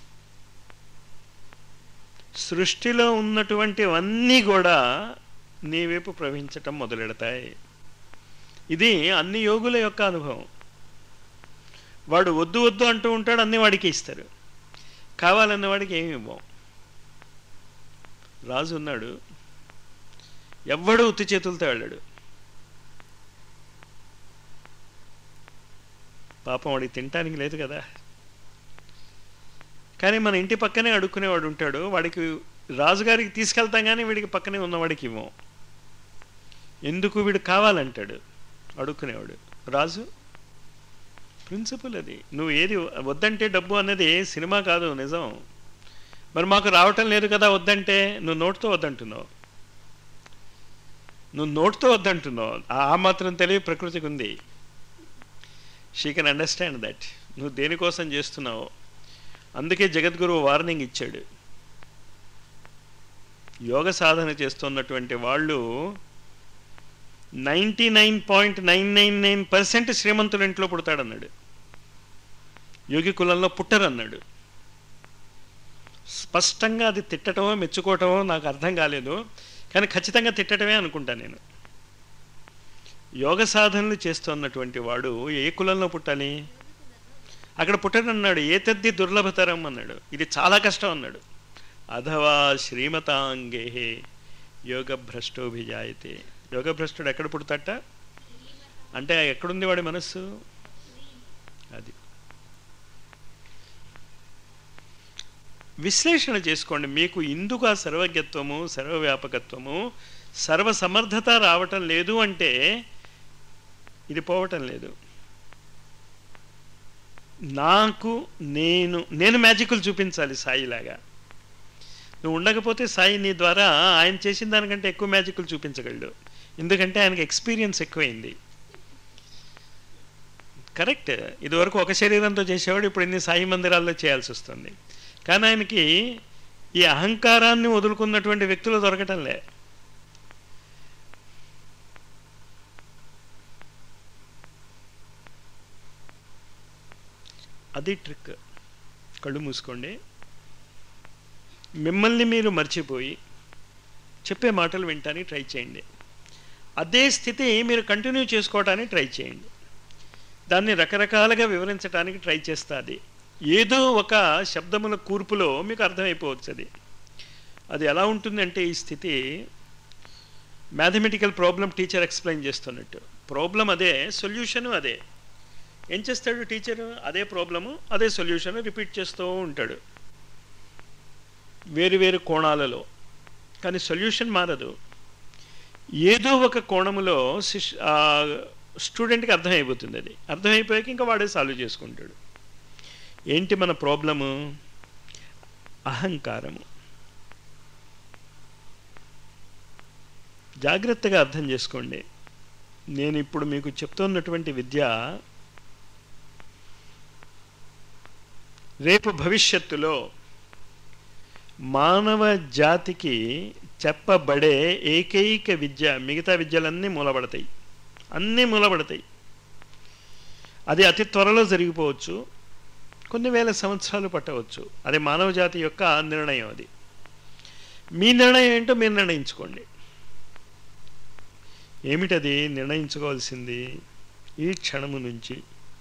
సృష్టిలో ఉన్నటువంటివన్నీ కూడా నీ వైపు ప్రవహించటం మొదలెడతాయి. ఇది అన్ని యోగుల యొక్క అనుభవం. వాడు వద్దు వద్దు అంటూ ఉంటాడు, అన్ని వాడికి ఇస్తారు. కావాలన్న వాడికి ఏమి ఇవ్వం. రాజు ఉన్నాడు, ఎవ్వడూ ఉత్తి చేతులతో వెళ్ళాడు. పాపం వాడికి తినటానికి లేదు కదా. కానీ మన ఇంటి పక్కనే అడుక్కునేవాడు ఉంటాడు, వాడికి రాజుగారికి తీసుకెళ్తాం కానీ వీడికి పక్కనే ఉన్నవాడికి ఇవ్వం. ఎందుకు? వీడు కావాలంటాడు అడుక్కునేవాడు. రాజు ప్రిన్సిపల్ అది. నువ్వు ఏది వద్దంటే డబ్బు అన్నది సినిమా కాదు, నిజం. మరి మాకు రావటం లేదు కదా వద్దంటే, నువ్వు నోటుతో వద్దంటున్నావు. నువ్వు నోటుతో వద్దంటున్నావు. ఆ మాత్రం తెలివి ప్రకృతికి ఉంది. షీ కెన్ అండర్స్టాండ్ దట్ నువ్వు దేనికోసం చేస్తున్నావు. అందుకే జగద్గురువు వార్నింగ్ ఇచ్చాడు. యోగ సాధన చేస్తున్నటువంటి వాళ్ళు 99.999% శ్రీమంతుల ఇంట్లో పుడతాడన్నాడు. యోగి కులంలో పుట్టరన్నాడు. స్పష్టంగా అది తిట్టటమో మెచ్చుకోవటమో నాకు అర్థం కాలేదు, కానీ ఖచ్చితంగా తిట్టటమే అనుకుంటా నేను. యోగ సాధనలు చేస్తున్నటువంటి వాడు ఏ కులంలో పుట్టాలి? అక్కడ పుట్టడన్నాడు. ఏతద్ది దుర్లభతరం అన్నాడు. ఇది చాలా కష్టం అన్నాడు. అథవా శ్రీమతాంగే యోగభ్రష్టోభిజాయతే. యోగభ్రష్టుడు ఎక్కడ పుడతాట? అంటే ఎక్కడుంది వాడి మనస్సు? అది విశ్లేషణ చేసుకోండి. మీకు ఇందుకు ఆ సర్వజ్ఞత్వము, సర్వవ్యాపకత్వము, సర్వసమర్థత రావటం లేదు అంటే ఇది పోవటం లేదు. నేను మ్యాజిక్లు చూపించాలి సాయిలాగా. నువ్వు ఉండకపోతే సాయి నీ ద్వారా ఆయన చేసిన దానికంటే ఎక్కువ మ్యాజిక్లు చూపించగలడు. ఎందుకంటే ఆయనకి ఎక్స్పీరియన్స్ ఎక్కువైంది. కరెక్ట్. ఇదివరకు ఒక శరీరంతో చేసేవాడు, ఇప్పుడు ఇన్ని సాయి మందిరాల్లో చేయాల్సి వస్తుంది. కానీ ఆయనకి ఈ అహంకారాన్ని వదులుకున్నటువంటి వ్యక్తులు దొరకటంలే. అది ట్రిక్. కళ్ళు మూసుకోండి. మిమ్మల్ని మీరు మర్చిపోయి చెప్పే మాటలు వినటానికి ట్రై చేయండి. అదే స్థితి మీరు కంటిన్యూ చేసుకోవటానికి ట్రై చేయండి. దాన్ని రకరకాలుగా వివరించడానికి ట్రై చేస్తుంది. ఏదో ఒక శబ్దముల కూర్పులో మీకు అర్థమైపోవచ్చు. అది ఎలా ఉంటుందంటే ఈ స్థితి మ్యాథమెటికల్ ప్రాబ్లం టీచర్ ఎక్స్ప్లెయిన్ చేస్తున్నట్టు. ప్రాబ్లం అదే, సొల్యూషను అదే. ఏం చేస్తాడు టీచరు? అదే ప్రాబ్లము, అదే సొల్యూషన్ రిపీట్ చేస్తూ ఉంటాడు వేరు వేరు కోణాలలో. కానీ సొల్యూషన్ మారదు. ఏదో ఒక కోణములో స్టూడెంట్కి అర్థమైపోతుంది. అది అర్థమైపోయాక ఇంకా వాడే సాల్వ్ చేసుకుంటాడు. ఏంటి మన ప్రాబ్లము? అహంకారము. జాగ్రత్తగా అర్థం చేసుకోండి. నేను ఇప్పుడు మీకు చెప్తున్నటువంటి విద్య రేపు భవిష్యత్తులో మానవ జాతికి చెప్పబడే ఏకైక విద్య. మిగతా విద్యలన్నీ మూలపడతాయి, అన్నీ మూలపడతాయి. అది అతి త్వరలో జరిగిపోవచ్చు, కొన్ని వేల సంవత్సరాలు పట్టవచ్చు. అది మానవ జాతి యొక్క నిర్ణయం. అది మీ నిర్ణయం ఏంటో మీరు నిర్ణయించుకోండి. ఏమిటది నిర్ణయించుకోవాల్సింది? ఈ క్షణము నుంచి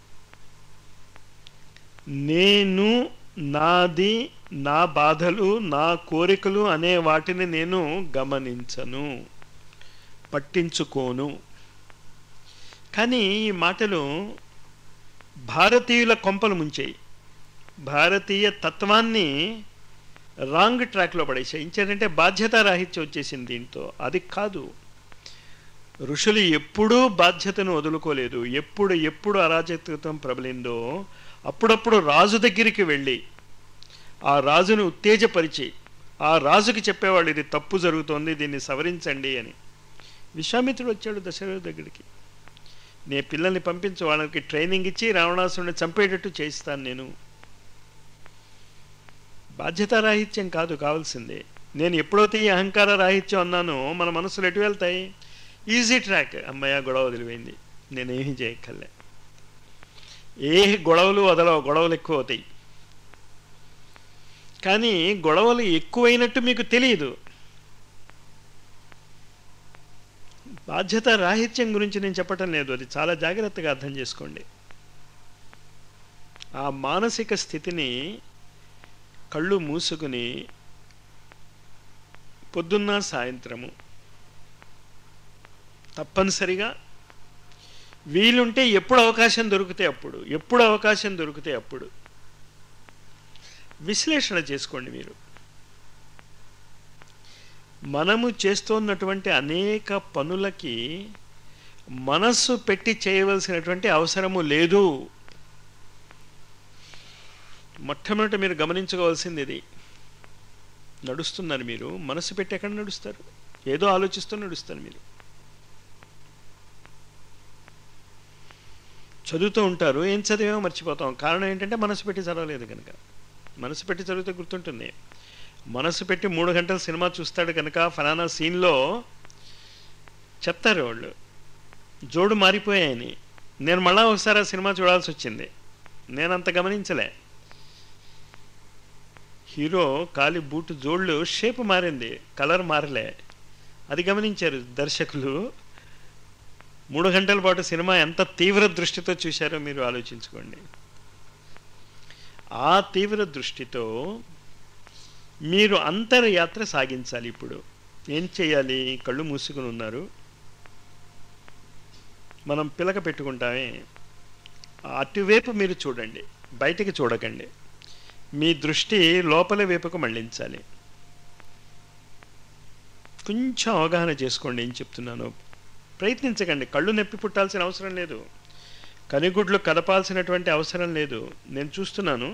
నేను, నాది, నా బాధలు, నా కోరికలు అనే వాటిని నేను గమనించను, పట్టించుకోను. కానీ ఈ మాటలు భారతీయుల కొంపలు ముంచాయి. భారతీయ తత్వాన్ని రాంగ్ ట్రాక్లో పడేసాయి. ఇంకేంటంటే బాధ్యతారాహిత్యం వచ్చేసింది దీంతో. అది కాదు. ఋషులు ఎప్పుడూ బాధ్యతను వదులుకోలేదు. ఎప్పుడు అరాజకత్వం ప్రబలిందో అప్పుడప్పుడు రాజు దగ్గరికి వెళ్ళి ఆ రాజును ఉత్తేజపరిచి ఆ రాజుకి చెప్పేవాళ్ళు, ఇది తప్పు జరుగుతోంది, దీన్ని సవరించండి అని. విశ్వామిత్రుడు వచ్చాడు దశరథుడి దగ్గరికి. నే పిల్లల్ని పంపించు, వాళ్ళకి ట్రైనింగ్ ఇచ్చి రావణాసురుడిని చంపేటట్టు చేయిస్తాను నేను. బాధ్యతారాహిత్యం కాదు కావాల్సిందే. నేను ఎప్పుడైతే ఈ అహంకార రాహిత్యం అన్నానో మన మనసులు ఎటు వెళ్తాయి? Easy track. అమ్మయ్య, గొడవ వదిలిపోయింది, నేనేమీ చేయక్కర్లే. ఏ గొడవలు వదలవు, గొడవలు ఎక్కువ అవుతాయి. కానీ గొడవలు ఎక్కువైనట్టు మీకు తెలియదు. బాధ్యత రాహిత్యం గురించి నేను చెప్పటం లేదు, అది చాలా జాగ్రత్తగా అర్థం చేసుకోండి. ఆ మానసిక స్థితిని కళ్ళు మూసుకుని పొద్దున్న సాయంత్రము తప్పనిసరిగా వీలుంటే ఎప్పుడు అవకాశం దొరికితే అప్పుడు విశ్లేషణ చేసుకోండి. మీరు మనము చేస్తున్నటువంటి అనేక పనులకి మనస్సు పెట్టి చేయవలసినటువంటి అవసరము లేదు. మొట్టమొదట మీరు గమనించుకోవాల్సింది ఇది. నడుస్తున్నారు మీరు, మనసు పెట్టి ఎక్కడ నడుస్తారు? ఏదో ఆలోచిస్తూ నడుస్తారు. మీరు చదువుతూ ఉంటారు, ఏం చదివేమో మర్చిపోతాం. కారణం ఏంటంటే మనసు పెట్టి చదవలేదు కనుక. మనసు పెట్టి చదివితే గుర్తుంటుంది. మనసు పెట్టి 3 గంటలు సినిమా చూస్తాడు కనుక ఫలానా సీన్లో చెప్తారు వాళ్ళు, జోడు మారిపోయాయని. నేను మళ్ళా ఒకసారి ఆ సినిమా చూడాల్సి వచ్చింది. నేను అంత గమనించలే. హీరో కాలి బూటు జోళ్ళు షేప్ మారింది, కలర్ మారలే. అది గమనించారు దర్శకులు. 3 గంటల పాటు సినిమా ఎంత తీవ్ర దృష్టితో చూశారో మీరు ఆలోచించుకోండి. ఆ తీవ్ర దృష్టితో మీరు అంతర్యాత్ర సాగించాలి. ఇప్పుడు ఏం చేయాలి? కళ్ళు మూసుకుని ఉన్నారు, మనం పిలక పెట్టుకుంటామే, అటువైపు మీరు చూడండి, బయటికి చూడకండి. మీ దృష్టి లోపల వైపుకు మళ్ళించాలి. కొంచెం అవగాహన చేసుకోండి ఏం చెప్తున్నాను. ప్రయత్నించకండి. కళ్ళు నొప్పి పుట్టాల్సిన అవసరం లేదు, కనిగుడ్లు కదపాల్సినటువంటి అవసరం లేదు. నేను చూస్తున్నాను,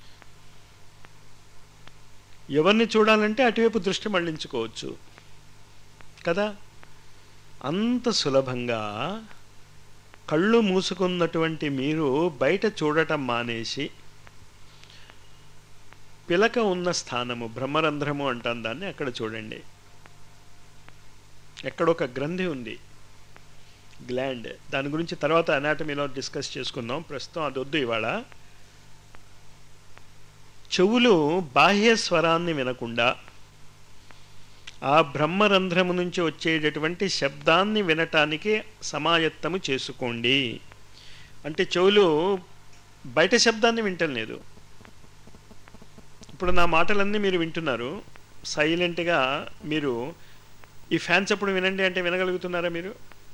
ఎవరిని చూడాలంటే అటువైపు దృష్టి మళ్ళించుకోవచ్చు కదా. అంత సులభంగా కళ్ళు మూసుకున్నటువంటి మీరు బయట చూడటం మానేసి పిలక ఉన్న స్థానము, బ్రహ్మరంధ్రము అంటాం దాన్ని, అక్కడ చూడండి. ఎక్కడొక గ్రంథి ఉంది, గ్లాండ్. దాని గురించి తర్వాత అనాటమీలో డిస్కస్ చేసుకుందాం, ప్రస్తుతం అది వద్దు ఇవాళ. చెవులు బాహ్య స్వరాన్ని వినకుండా ఆ బ్రహ్మరంధ్రము నుంచి వచ్చేటటువంటి శబ్దాన్ని వినటానికి సమాయత్తము చేసుకోండి. అంటే చెవులు బయట శబ్దాన్ని వింటం లేదు. ఇప్పుడు నా మాటలన్నీ మీరు వింటున్నారు సైలెంట్గా. మీరు ఈ ఫ్యాన్ చప్పుడు వినండి అంటే వినగలుగుతున్నారా మీరు?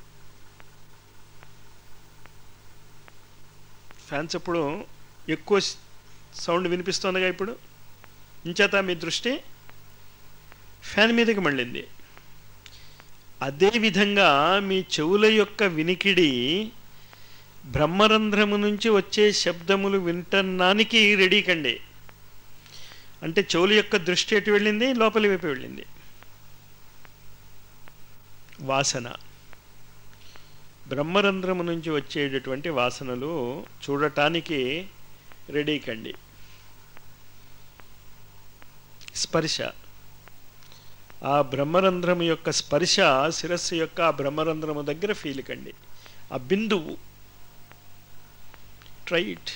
ఫ్యాన్ చప్పుడు ఎక్కువ సౌండ్ వినిపిస్తుందిగా ఇప్పుడు. ఇంచేత మీ దృష్టి ఫ్యాన్ మీదకి మళ్ళింది. అదేవిధంగా మీ చెవుల యొక్క వినికిడి బ్రహ్మరంధ్రము నుంచి వచ్చే శబ్దములు వింటడానికి రెడీ కండి. అంటే చెవుల యొక్క దృష్టి ఎటు వెళ్ళింది? లోపలి వైపు వెళ్ళింది. వాసన, బ్రహ్మరంధ్రము నుంచి వచ్చేటటువంటి వాసనలు చూడటానికి రెడీ కండి. స్పర్శ, ఆ బ్రహ్మరంధ్రము యొక్క స్పర్శ శిరస్సు యొక్క ఆ బ్రహ్మరంధ్రము దగ్గర ఫీల్ కండి. ఆ బిందువు, ట్రైట్.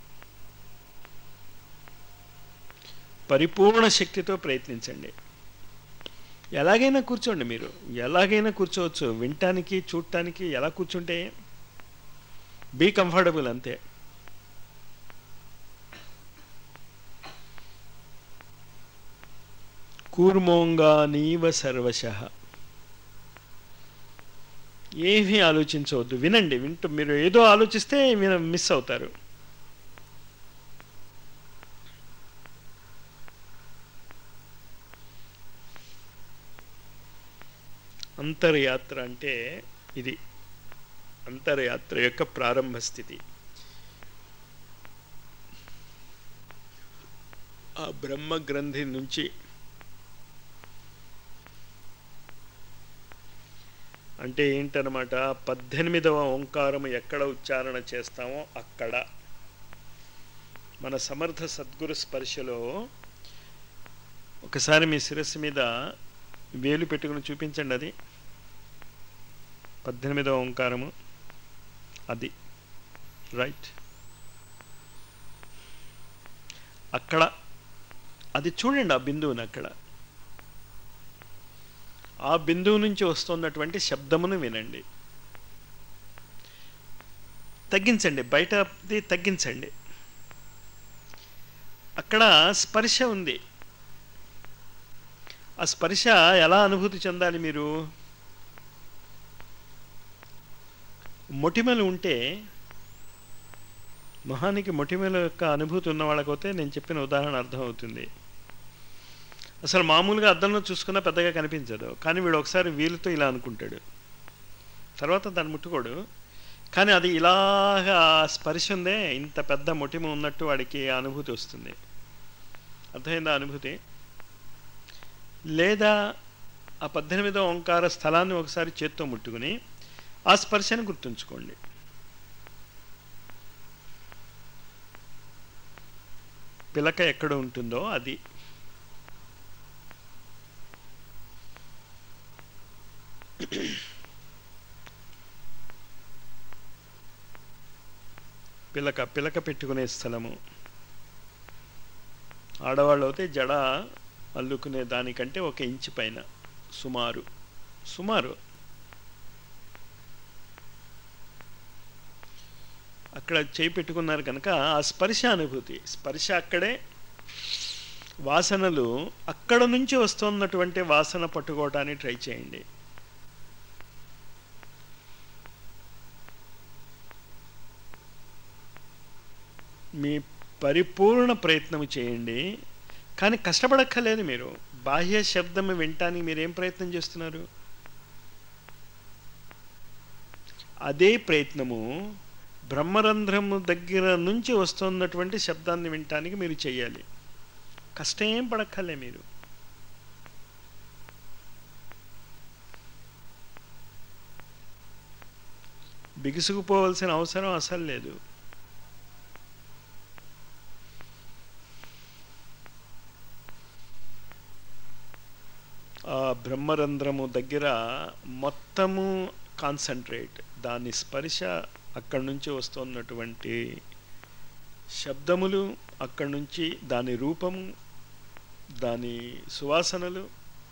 పరిపూర్ణ శక్తితో ప్రయత్నించండి. ఎలాగైనా కూర్చోండి, మీరు ఎలాగైనా కూర్చోవచ్చు. వినటానికి చూడటానికి ఎలా కూర్చుంటే బీ కంఫర్టబుల్ అంతే. కూర్మోంగా నీవ సర్వశః. ఏమీ ఆలోచించవద్దు, వినండి. వింటూ మీరు ఏదో ఆలోచిస్తే మిస్ అవుతారు. అంతర్యాత్ర అంటే ఇది, అంతర్యాత్ర యొక్క ప్రారంభ స్థితి. ఆ బ్రహ్మ గ్రంథి నుంచి అంటే ఏంటనమాట, 18వ ఓంకారము ఎక్కడ ఉచ్చారణ చేస్తామో అక్కడ మన సమర్థ సద్గురు స్పర్శలో ఒకసారి మీ శిరస్సు మీద వేలు పెట్టుకుని చూపించండి. అది 18వ ఓంకారము, అది రైట్. అక్కడ అది చూడండి, ఆ బిందువుని. అక్కడ ఆ బిందువు నుంచి వస్తున్నటువంటి శబ్దమును వినండి. తగ్గించండి, బయటది తగ్గించండి. అక్కడ స్పర్శ ఉంది. ఆ స్పర్శ ఎలా అనుభూతి చెందాలి? మీరు మొటిమలు ఉంటే, మొహానికి మొటిమల యొక్క అనుభూతి ఉన్న వాళ్ళకైతే నేను చెప్పిన ఉదాహరణ అర్థమవుతుంది. అసలు మామూలుగా అద్దంలో చూసుకున్నా పెద్దగా కనిపించదు, కానీ వీడు ఒకసారి వీలుతో ఇలా అనుకుంటాడు, తర్వాత దాన్ని ముట్టుకోడు. కానీ అది ఇలాగా స్పర్శ ఉందే, ఇంత పెద్ద మొటిమ ఉన్నట్టు వాడికి అనుభూతి వస్తుంది. అర్థమైందా అనుభూతి? లేదా ఆ 18వ ఓంకార స్థలాన్ని ఒకసారి చేత్తో ముట్టుకుని ఆ స్పర్శను గుర్తుంచుకోండి. పిలక ఎక్కడ ఉంటుందో అది. పిలక, పిలక పెట్టుకునే స్థలము. ఆడవాళ్ళు అయితే జడ అల్లుకునే దానికంటే 1 ఇంచు పైన సుమారు అక్కడ చేయి పెట్టుకున్నారు కనుక ఆ స్పర్శ అనుభూతి. స్పర్శ అక్కడే. వాసనలు అక్కడ నుంచి వస్తున్నటువంటి వాసన పట్టుకోవటానికి ట్రై చేయండి. మీ పరిపూర్ణ ప్రయత్నం చేయండి, కానీ కష్టపడక్కర్లేదు. మీరు బాహ్య శబ్దం వినటానికి మీరేం ప్రయత్నం చేస్తున్నారు? అదే ప్రయత్నము బ్రహ్మరంధ్రము దగ్గర నుంచి వస్తున్నటువంటి శబ్దాన్ని వినటానికి మీరు చెయ్యాలి. కష్టం ఏం పడక్కర్లే. మీరు బిగుసుకుపోవలసిన అవసరం అసలు లేదు. ఆ బ్రహ్మరంధ్రము దగ్గర మొత్తము కాన్సన్ట్రేట్, దాని స్పర్శ, అక్కడి నుంచి వస్తున్నటువంటి శబ్దములు, అక్కడి నుంచి దాని రూపము, దాని సువాసనలు,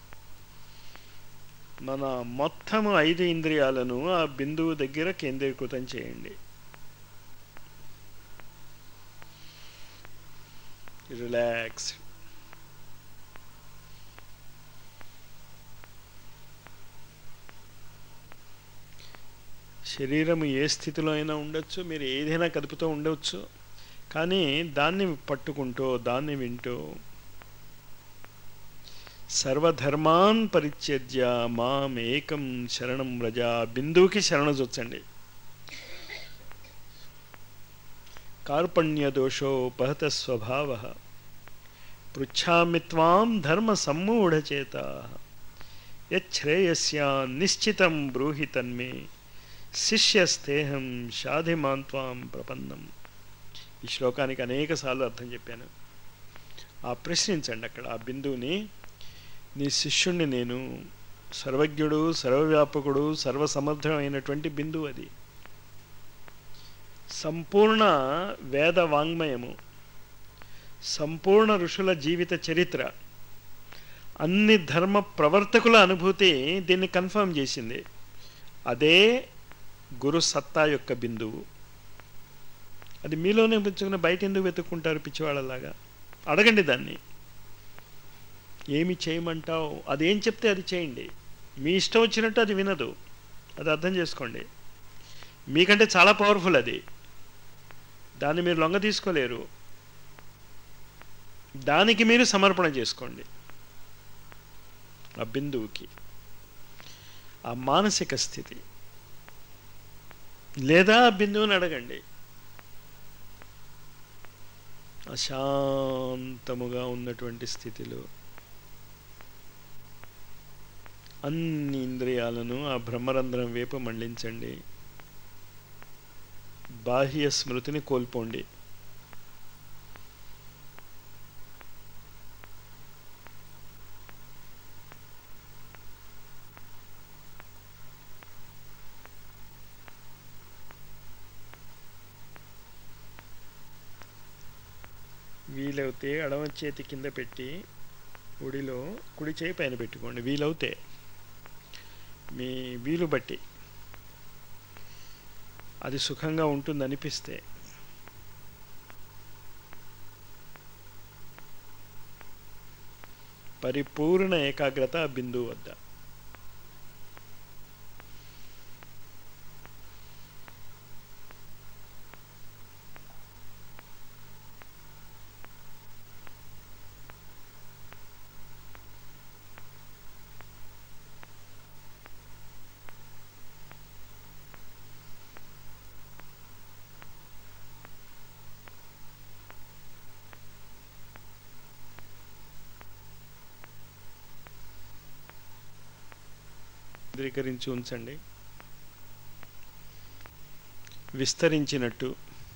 మన మొత్తము 5 ఇంద్రియాలను ఆ బిందువు దగ్గర కేంద్రీకృతం చేయండి. రిలాక్స్. శరీరం ఏ స్థితిలో అయినా ఉండొచ్చు, మీరు ఏదైనా కదుపుతూ ఉండవచ్చు, కానీ దాన్ని పట్టుకుంటూ, దాన్ని వింటూ, సర్వధర్మాన్ పరిత్యజ్య మాం ఏకం శరణం వ్రజ, బిందువుకి శరణజొచ్చండి. కార్పణ్య దోషోపహత స్వభావ పృచ్ఛామి త్వాం ధర్మ సమ్మూఢచేత యచ్ఛ్రేయస్యా నిశ్చితం బ్రూహి తన్మే శిష్యస్తేహం షాధిమాన్ త్వాం ప్రపన్నం. ఈ శ్లోకానికి అనేక సార్లు అర్థం చెప్పాను. ఆ ప్రశ్నించండి అక్కడ ఆ బిందువుని. నీ శిష్యుణ్ణి నేను, సర్వజ్ఞుడు, సర్వవ్యాపకుడు, సర్వసమర్థమైనటువంటి బిందువు అది. సంపూర్ణ వేద వాంగ్మయము, సంపూర్ణ ఋషుల జీవిత చరిత్ర, అన్ని ధర్మ ప్రవర్తకుల అనుభూతి దీన్ని కన్ఫర్మ్ చేసింది. అదే గురు సత్తా యొక్క బిందువు. అది మీలోనే పెంచుకుని బయట ఎందుకు వెతుక్కుంటారు పిచ్చివాళ్ళలాగా? అడగండి దాన్ని, ఏమి చేయమంటావు, అదేం చెప్తే అది చేయండి. మీ ఇష్టం వచ్చినట్టు అది వినదు, అది అర్థం చేసుకోండి. మీకంటే చాలా పవర్ఫుల్ అది, దాన్ని మీరు లొంగ తీసుకోలేరు. దానికి మీరు సమర్పణ చేసుకోండి, ఆ బిందువుకి. ఆ మానసిక స్థితి, లేదా ఆ బిందువుని అడగండి. అశాంతముగా ఉన్నటువంటి స్థితిలో అన్ని ఇంద్రియాలను ఆ బ్రహ్మరంధ్రం వైపు మళ్లించండి. బాహ్య స్మృతిని కోల్పోండి. వీలవుతే ఎడమ చేతి కింద పెట్టి ఒడిలో కుడి చేయి పైన పెట్టుకోండి. వీలవుతే మీ వీలు బట్టి, అది సుఖంగా ఉంటుంది అనిపిస్తే. పరిపూర్ణ ఏకాగ్రత ఆ బిందువు వద్ద. కేంద్రీకరించి ఉంచండి. విస్తరించినట్టు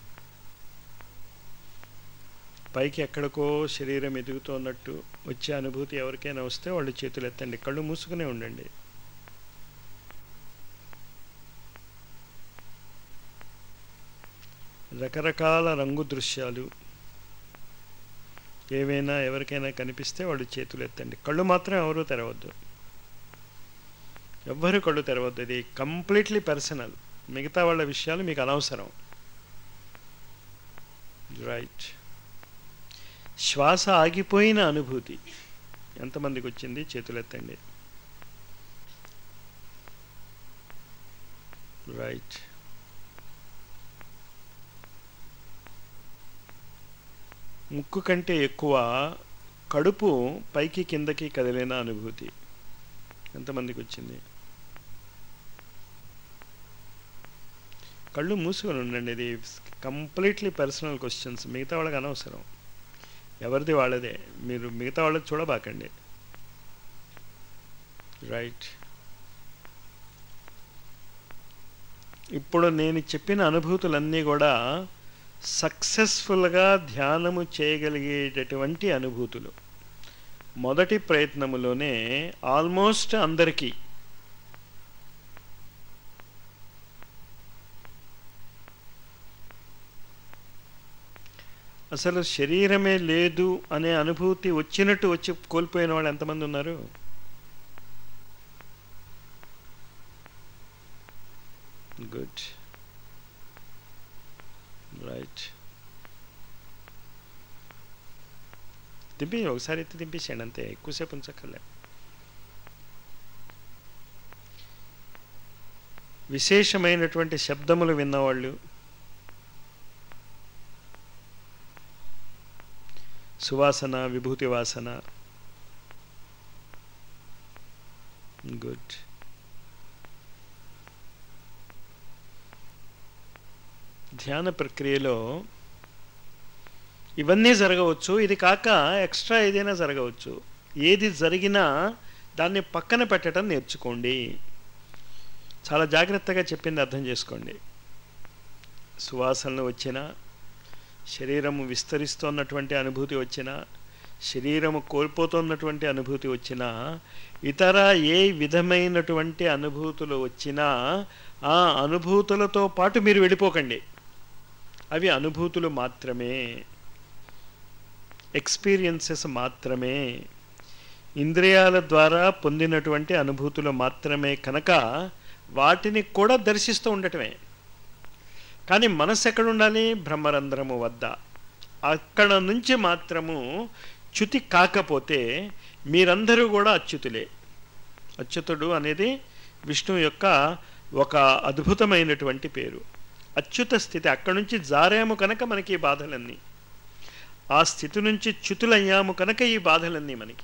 పైకి ఎక్కడికో శరీరం ఎదుగుతున్నట్టు వచ్చే అనుభూతి ఎవరికైనా వస్తే వాళ్ళు చేతులు ఎత్తండి. కళ్ళు మూసుకునే ఉండండి. రకరకాల రంగు దృశ్యాలు ఏవైనా ఎవరికైనా కనిపిస్తే వాళ్ళు చేతులు ఎత్తండి. కళ్ళు మాత్రం ఎవరూ తెరవద్దు, ఎవ్వరు కళ్ళు తెరవద్దు. ఇది కంప్లీట్లీ పర్సనల్. మిగతా వాళ్ళ విషయాలు మీకు అనవసరం. రైట్. శ్వాస ఆగిపోయిన అనుభూతి ఎంతమందికి వచ్చింది? చేతులు ఎత్తండి. రైట్. ముక్కు కంటే ఎక్కువ కడుపు పైకి కిందకి కదిలిన అనుభూతి ఎంతమందికి వచ్చింది? కళ్ళు మూసుకొని ఉండండి. ఇది కంప్లీట్లీ పర్సనల్ క్వశ్చన్స్, మిగతా వాళ్ళకి అనవసరం, ఎవరిది వాళ్ళదే. మీరు మిగతా వాళ్ళది చూడబాకండి. రైట్. ఇప్పుడు నేను చెప్పిన అనుభూతులన్నీ కూడా సక్సెస్ఫుల్గా ధ్యానము చేయగలిగేటటువంటి అనుభూతులు. మొదటి ప్రయత్నములోనే ఆల్మోస్ట్ అందరికీ అసలు శరీరమే లేదు అనే అనుభూతి వచ్చినట్టు వచ్చి కోల్పోయిన వాళ్ళు ఎంతమంది ఉన్నారు? గుడ్. రైట్. దింపి ఒకసారి ఎత్తి దింపేసాడు అంతే, ఎక్కువసేపు ఉంచక్కర్లే. విశేషమైనటువంటి శబ్దములు విన్నవాళ్ళు, సువాసన, విభూతి వాసన. గుడ్. ధ్యాన ప్రక్రియలో ఇవన్నీ జరగవచ్చు. ఇది కాక ఎక్స్ట్రా ఏదైనా జరగవచ్చు. ఏది జరిగినా దాన్ని పక్కన పెట్టడం నేర్చుకోండి. చాలా జాగ్రత్తగా చెప్పింది అర్థం చేసుకోండి. సువాసనలు వచ్చినా, శరీరము విస్తరిస్తున్నటువంటి అనుభూతి వచ్చినా, శరీరము కోల్పోతున్నటువంటి అనుభూతి వచ్చినా, ఇతర ఏ విధమైనటువంటి అనుభూతులు వచ్చినా ఆ అనుభూతులతో పాటు మీరు వెళ్ళిపోకండి. అవి అనుభూతులు మాత్రమే, ఎక్స్పీరియన్సెస్ మాత్రమే, ఇంద్రియాల ద్వారా పొందినటువంటి అనుభూతులు మాత్రమే కనుక వాటిని కూడా దర్శిస్తూ ఉండటమే. కానీ మనసు ఎక్కడ ఉండాలి? బ్రహ్మరంధ్రము వద్ద. అక్కడ నుంచి మాత్రము చ్యుతి కాకపోతే మీరందరూ కూడా అచ్యుతులే. అచ్యుతుడు అనేది విష్ణువు యొక్క ఒక అద్భుతమైనటువంటి పేరు. అచ్యుత స్థితి. అక్కడి నుంచి జారాము కనుక మనకి ఈ బాధలన్నీ, ఆ స్థితి నుంచి చ్యుతులయ్యాము కనుక ఈ బాధలన్నీ మనకి.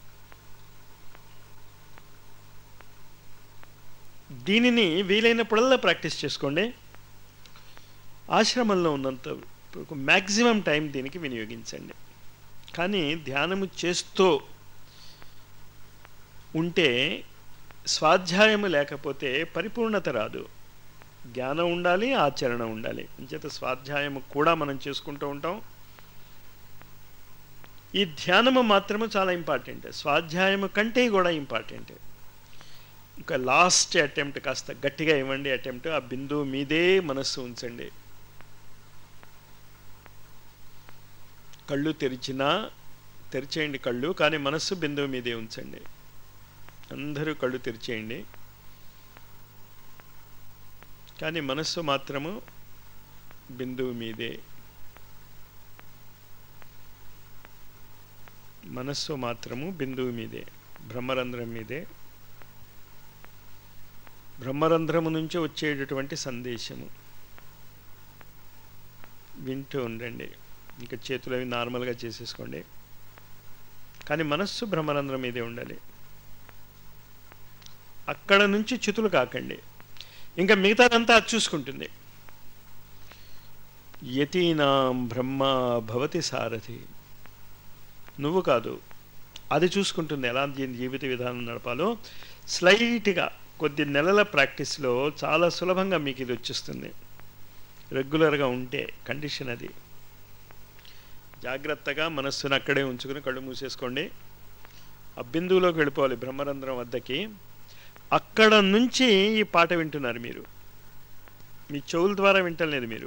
దీనిని వీలైనప్పుడల్లా ప్రాక్టీస్ చేసుకోండి. ఆశ్రమంలో ఉన్నంత మ్యాక్సిమం టైం దీనికి వినియోగించండి. కానీ ధ్యానము చేస్తూ ఉంటే, స్వాధ్యాయము లేకపోతే పరిపూర్ణత రాదు. జ్ఞానం ఉండాలి, ఆచరణ ఉండాలి. అంచేత స్వాధ్యాయము కూడా మనం చేసుకుంటూ ఉంటాం. ఈ ధ్యానము మాత్రము చాలా ఇంపార్టెంట్, స్వాధ్యాయము కంటే కూడా ఇంపార్టెంట్. ఇంకా లాస్ట్ అటెంప్ట్ కాస్త గట్టిగా ఇవ్వండి. అటెంప్ట్ ఆ బిందువు మీదే మనస్సు ఉంచండి. కళ్ళు తెరిచేయండి కళ్ళు, కానీ మనస్సు బిందువు మీదే ఉంచండి. అందరూ కళ్ళు తెరిచేయండి, కానీ మనస్సు మాత్రము బిందువు మీదే. మనస్సు మాత్రము బిందువు మీదే, బ్రహ్మరంధ్రం మీదే. బ్రహ్మరంధ్రము నుంచి వచ్చేటటువంటి సందేశము వింటూ ఉండండి. ఇంకా చేతులు అవి నార్మల్గా చేసేసుకోండి, కానీ మనస్సు బ్రహ్మరంధ్రం మీదే ఉండాలి. అక్కడ నుంచి చ్యుతులు కాకండి. ఇంకా మిగతాదంతా అది చూసుకుంటుంది. యతీనాం బ్రహ్మ భవతి సారథి. నువ్వు కాదు, అది చూసుకుంటుంది ఎలా జీవిత విధానం నడపాలో. స్లైట్గా కొద్ది నెలల ప్రాక్టీస్లో చాలా సులభంగా మీకు ఇది వచ్చేస్తుంది. రెగ్యులర్గా ఉంటే కండిషన్ అది. జాగ్రత్తగా మనస్సును అక్కడే ఉంచుకుని కళ్ళు మూసేసుకోండి. ఆ బిందువులోకి వెళ్ళిపోవాలి, బ్రహ్మరంధ్రం వద్దకి. అక్కడ నుంచి ఈ పాట వింటున్నారు మీరు, మీ చెవుల ద్వారా వింటలేదు మీరు.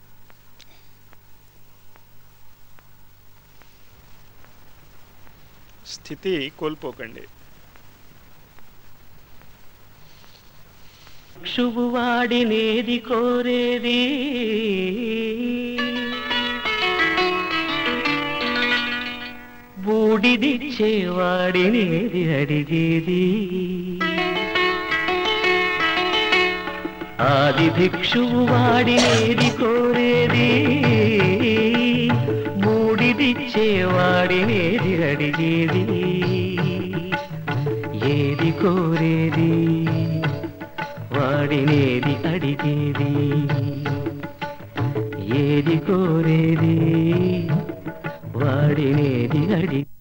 స్థితి కోల్పోకండి. శుభవాడినేది కోరేది, బూడిదిచ్చేవాడినేది అడిగేది. ఆది భిక్షువు వాడినేది కోరేది, బూడిది వాడినేది అడిగేది, ఏది కోరేది, వాడినేది అడిగేది, ఏది కోరేది, వాడినేది అడిగేది.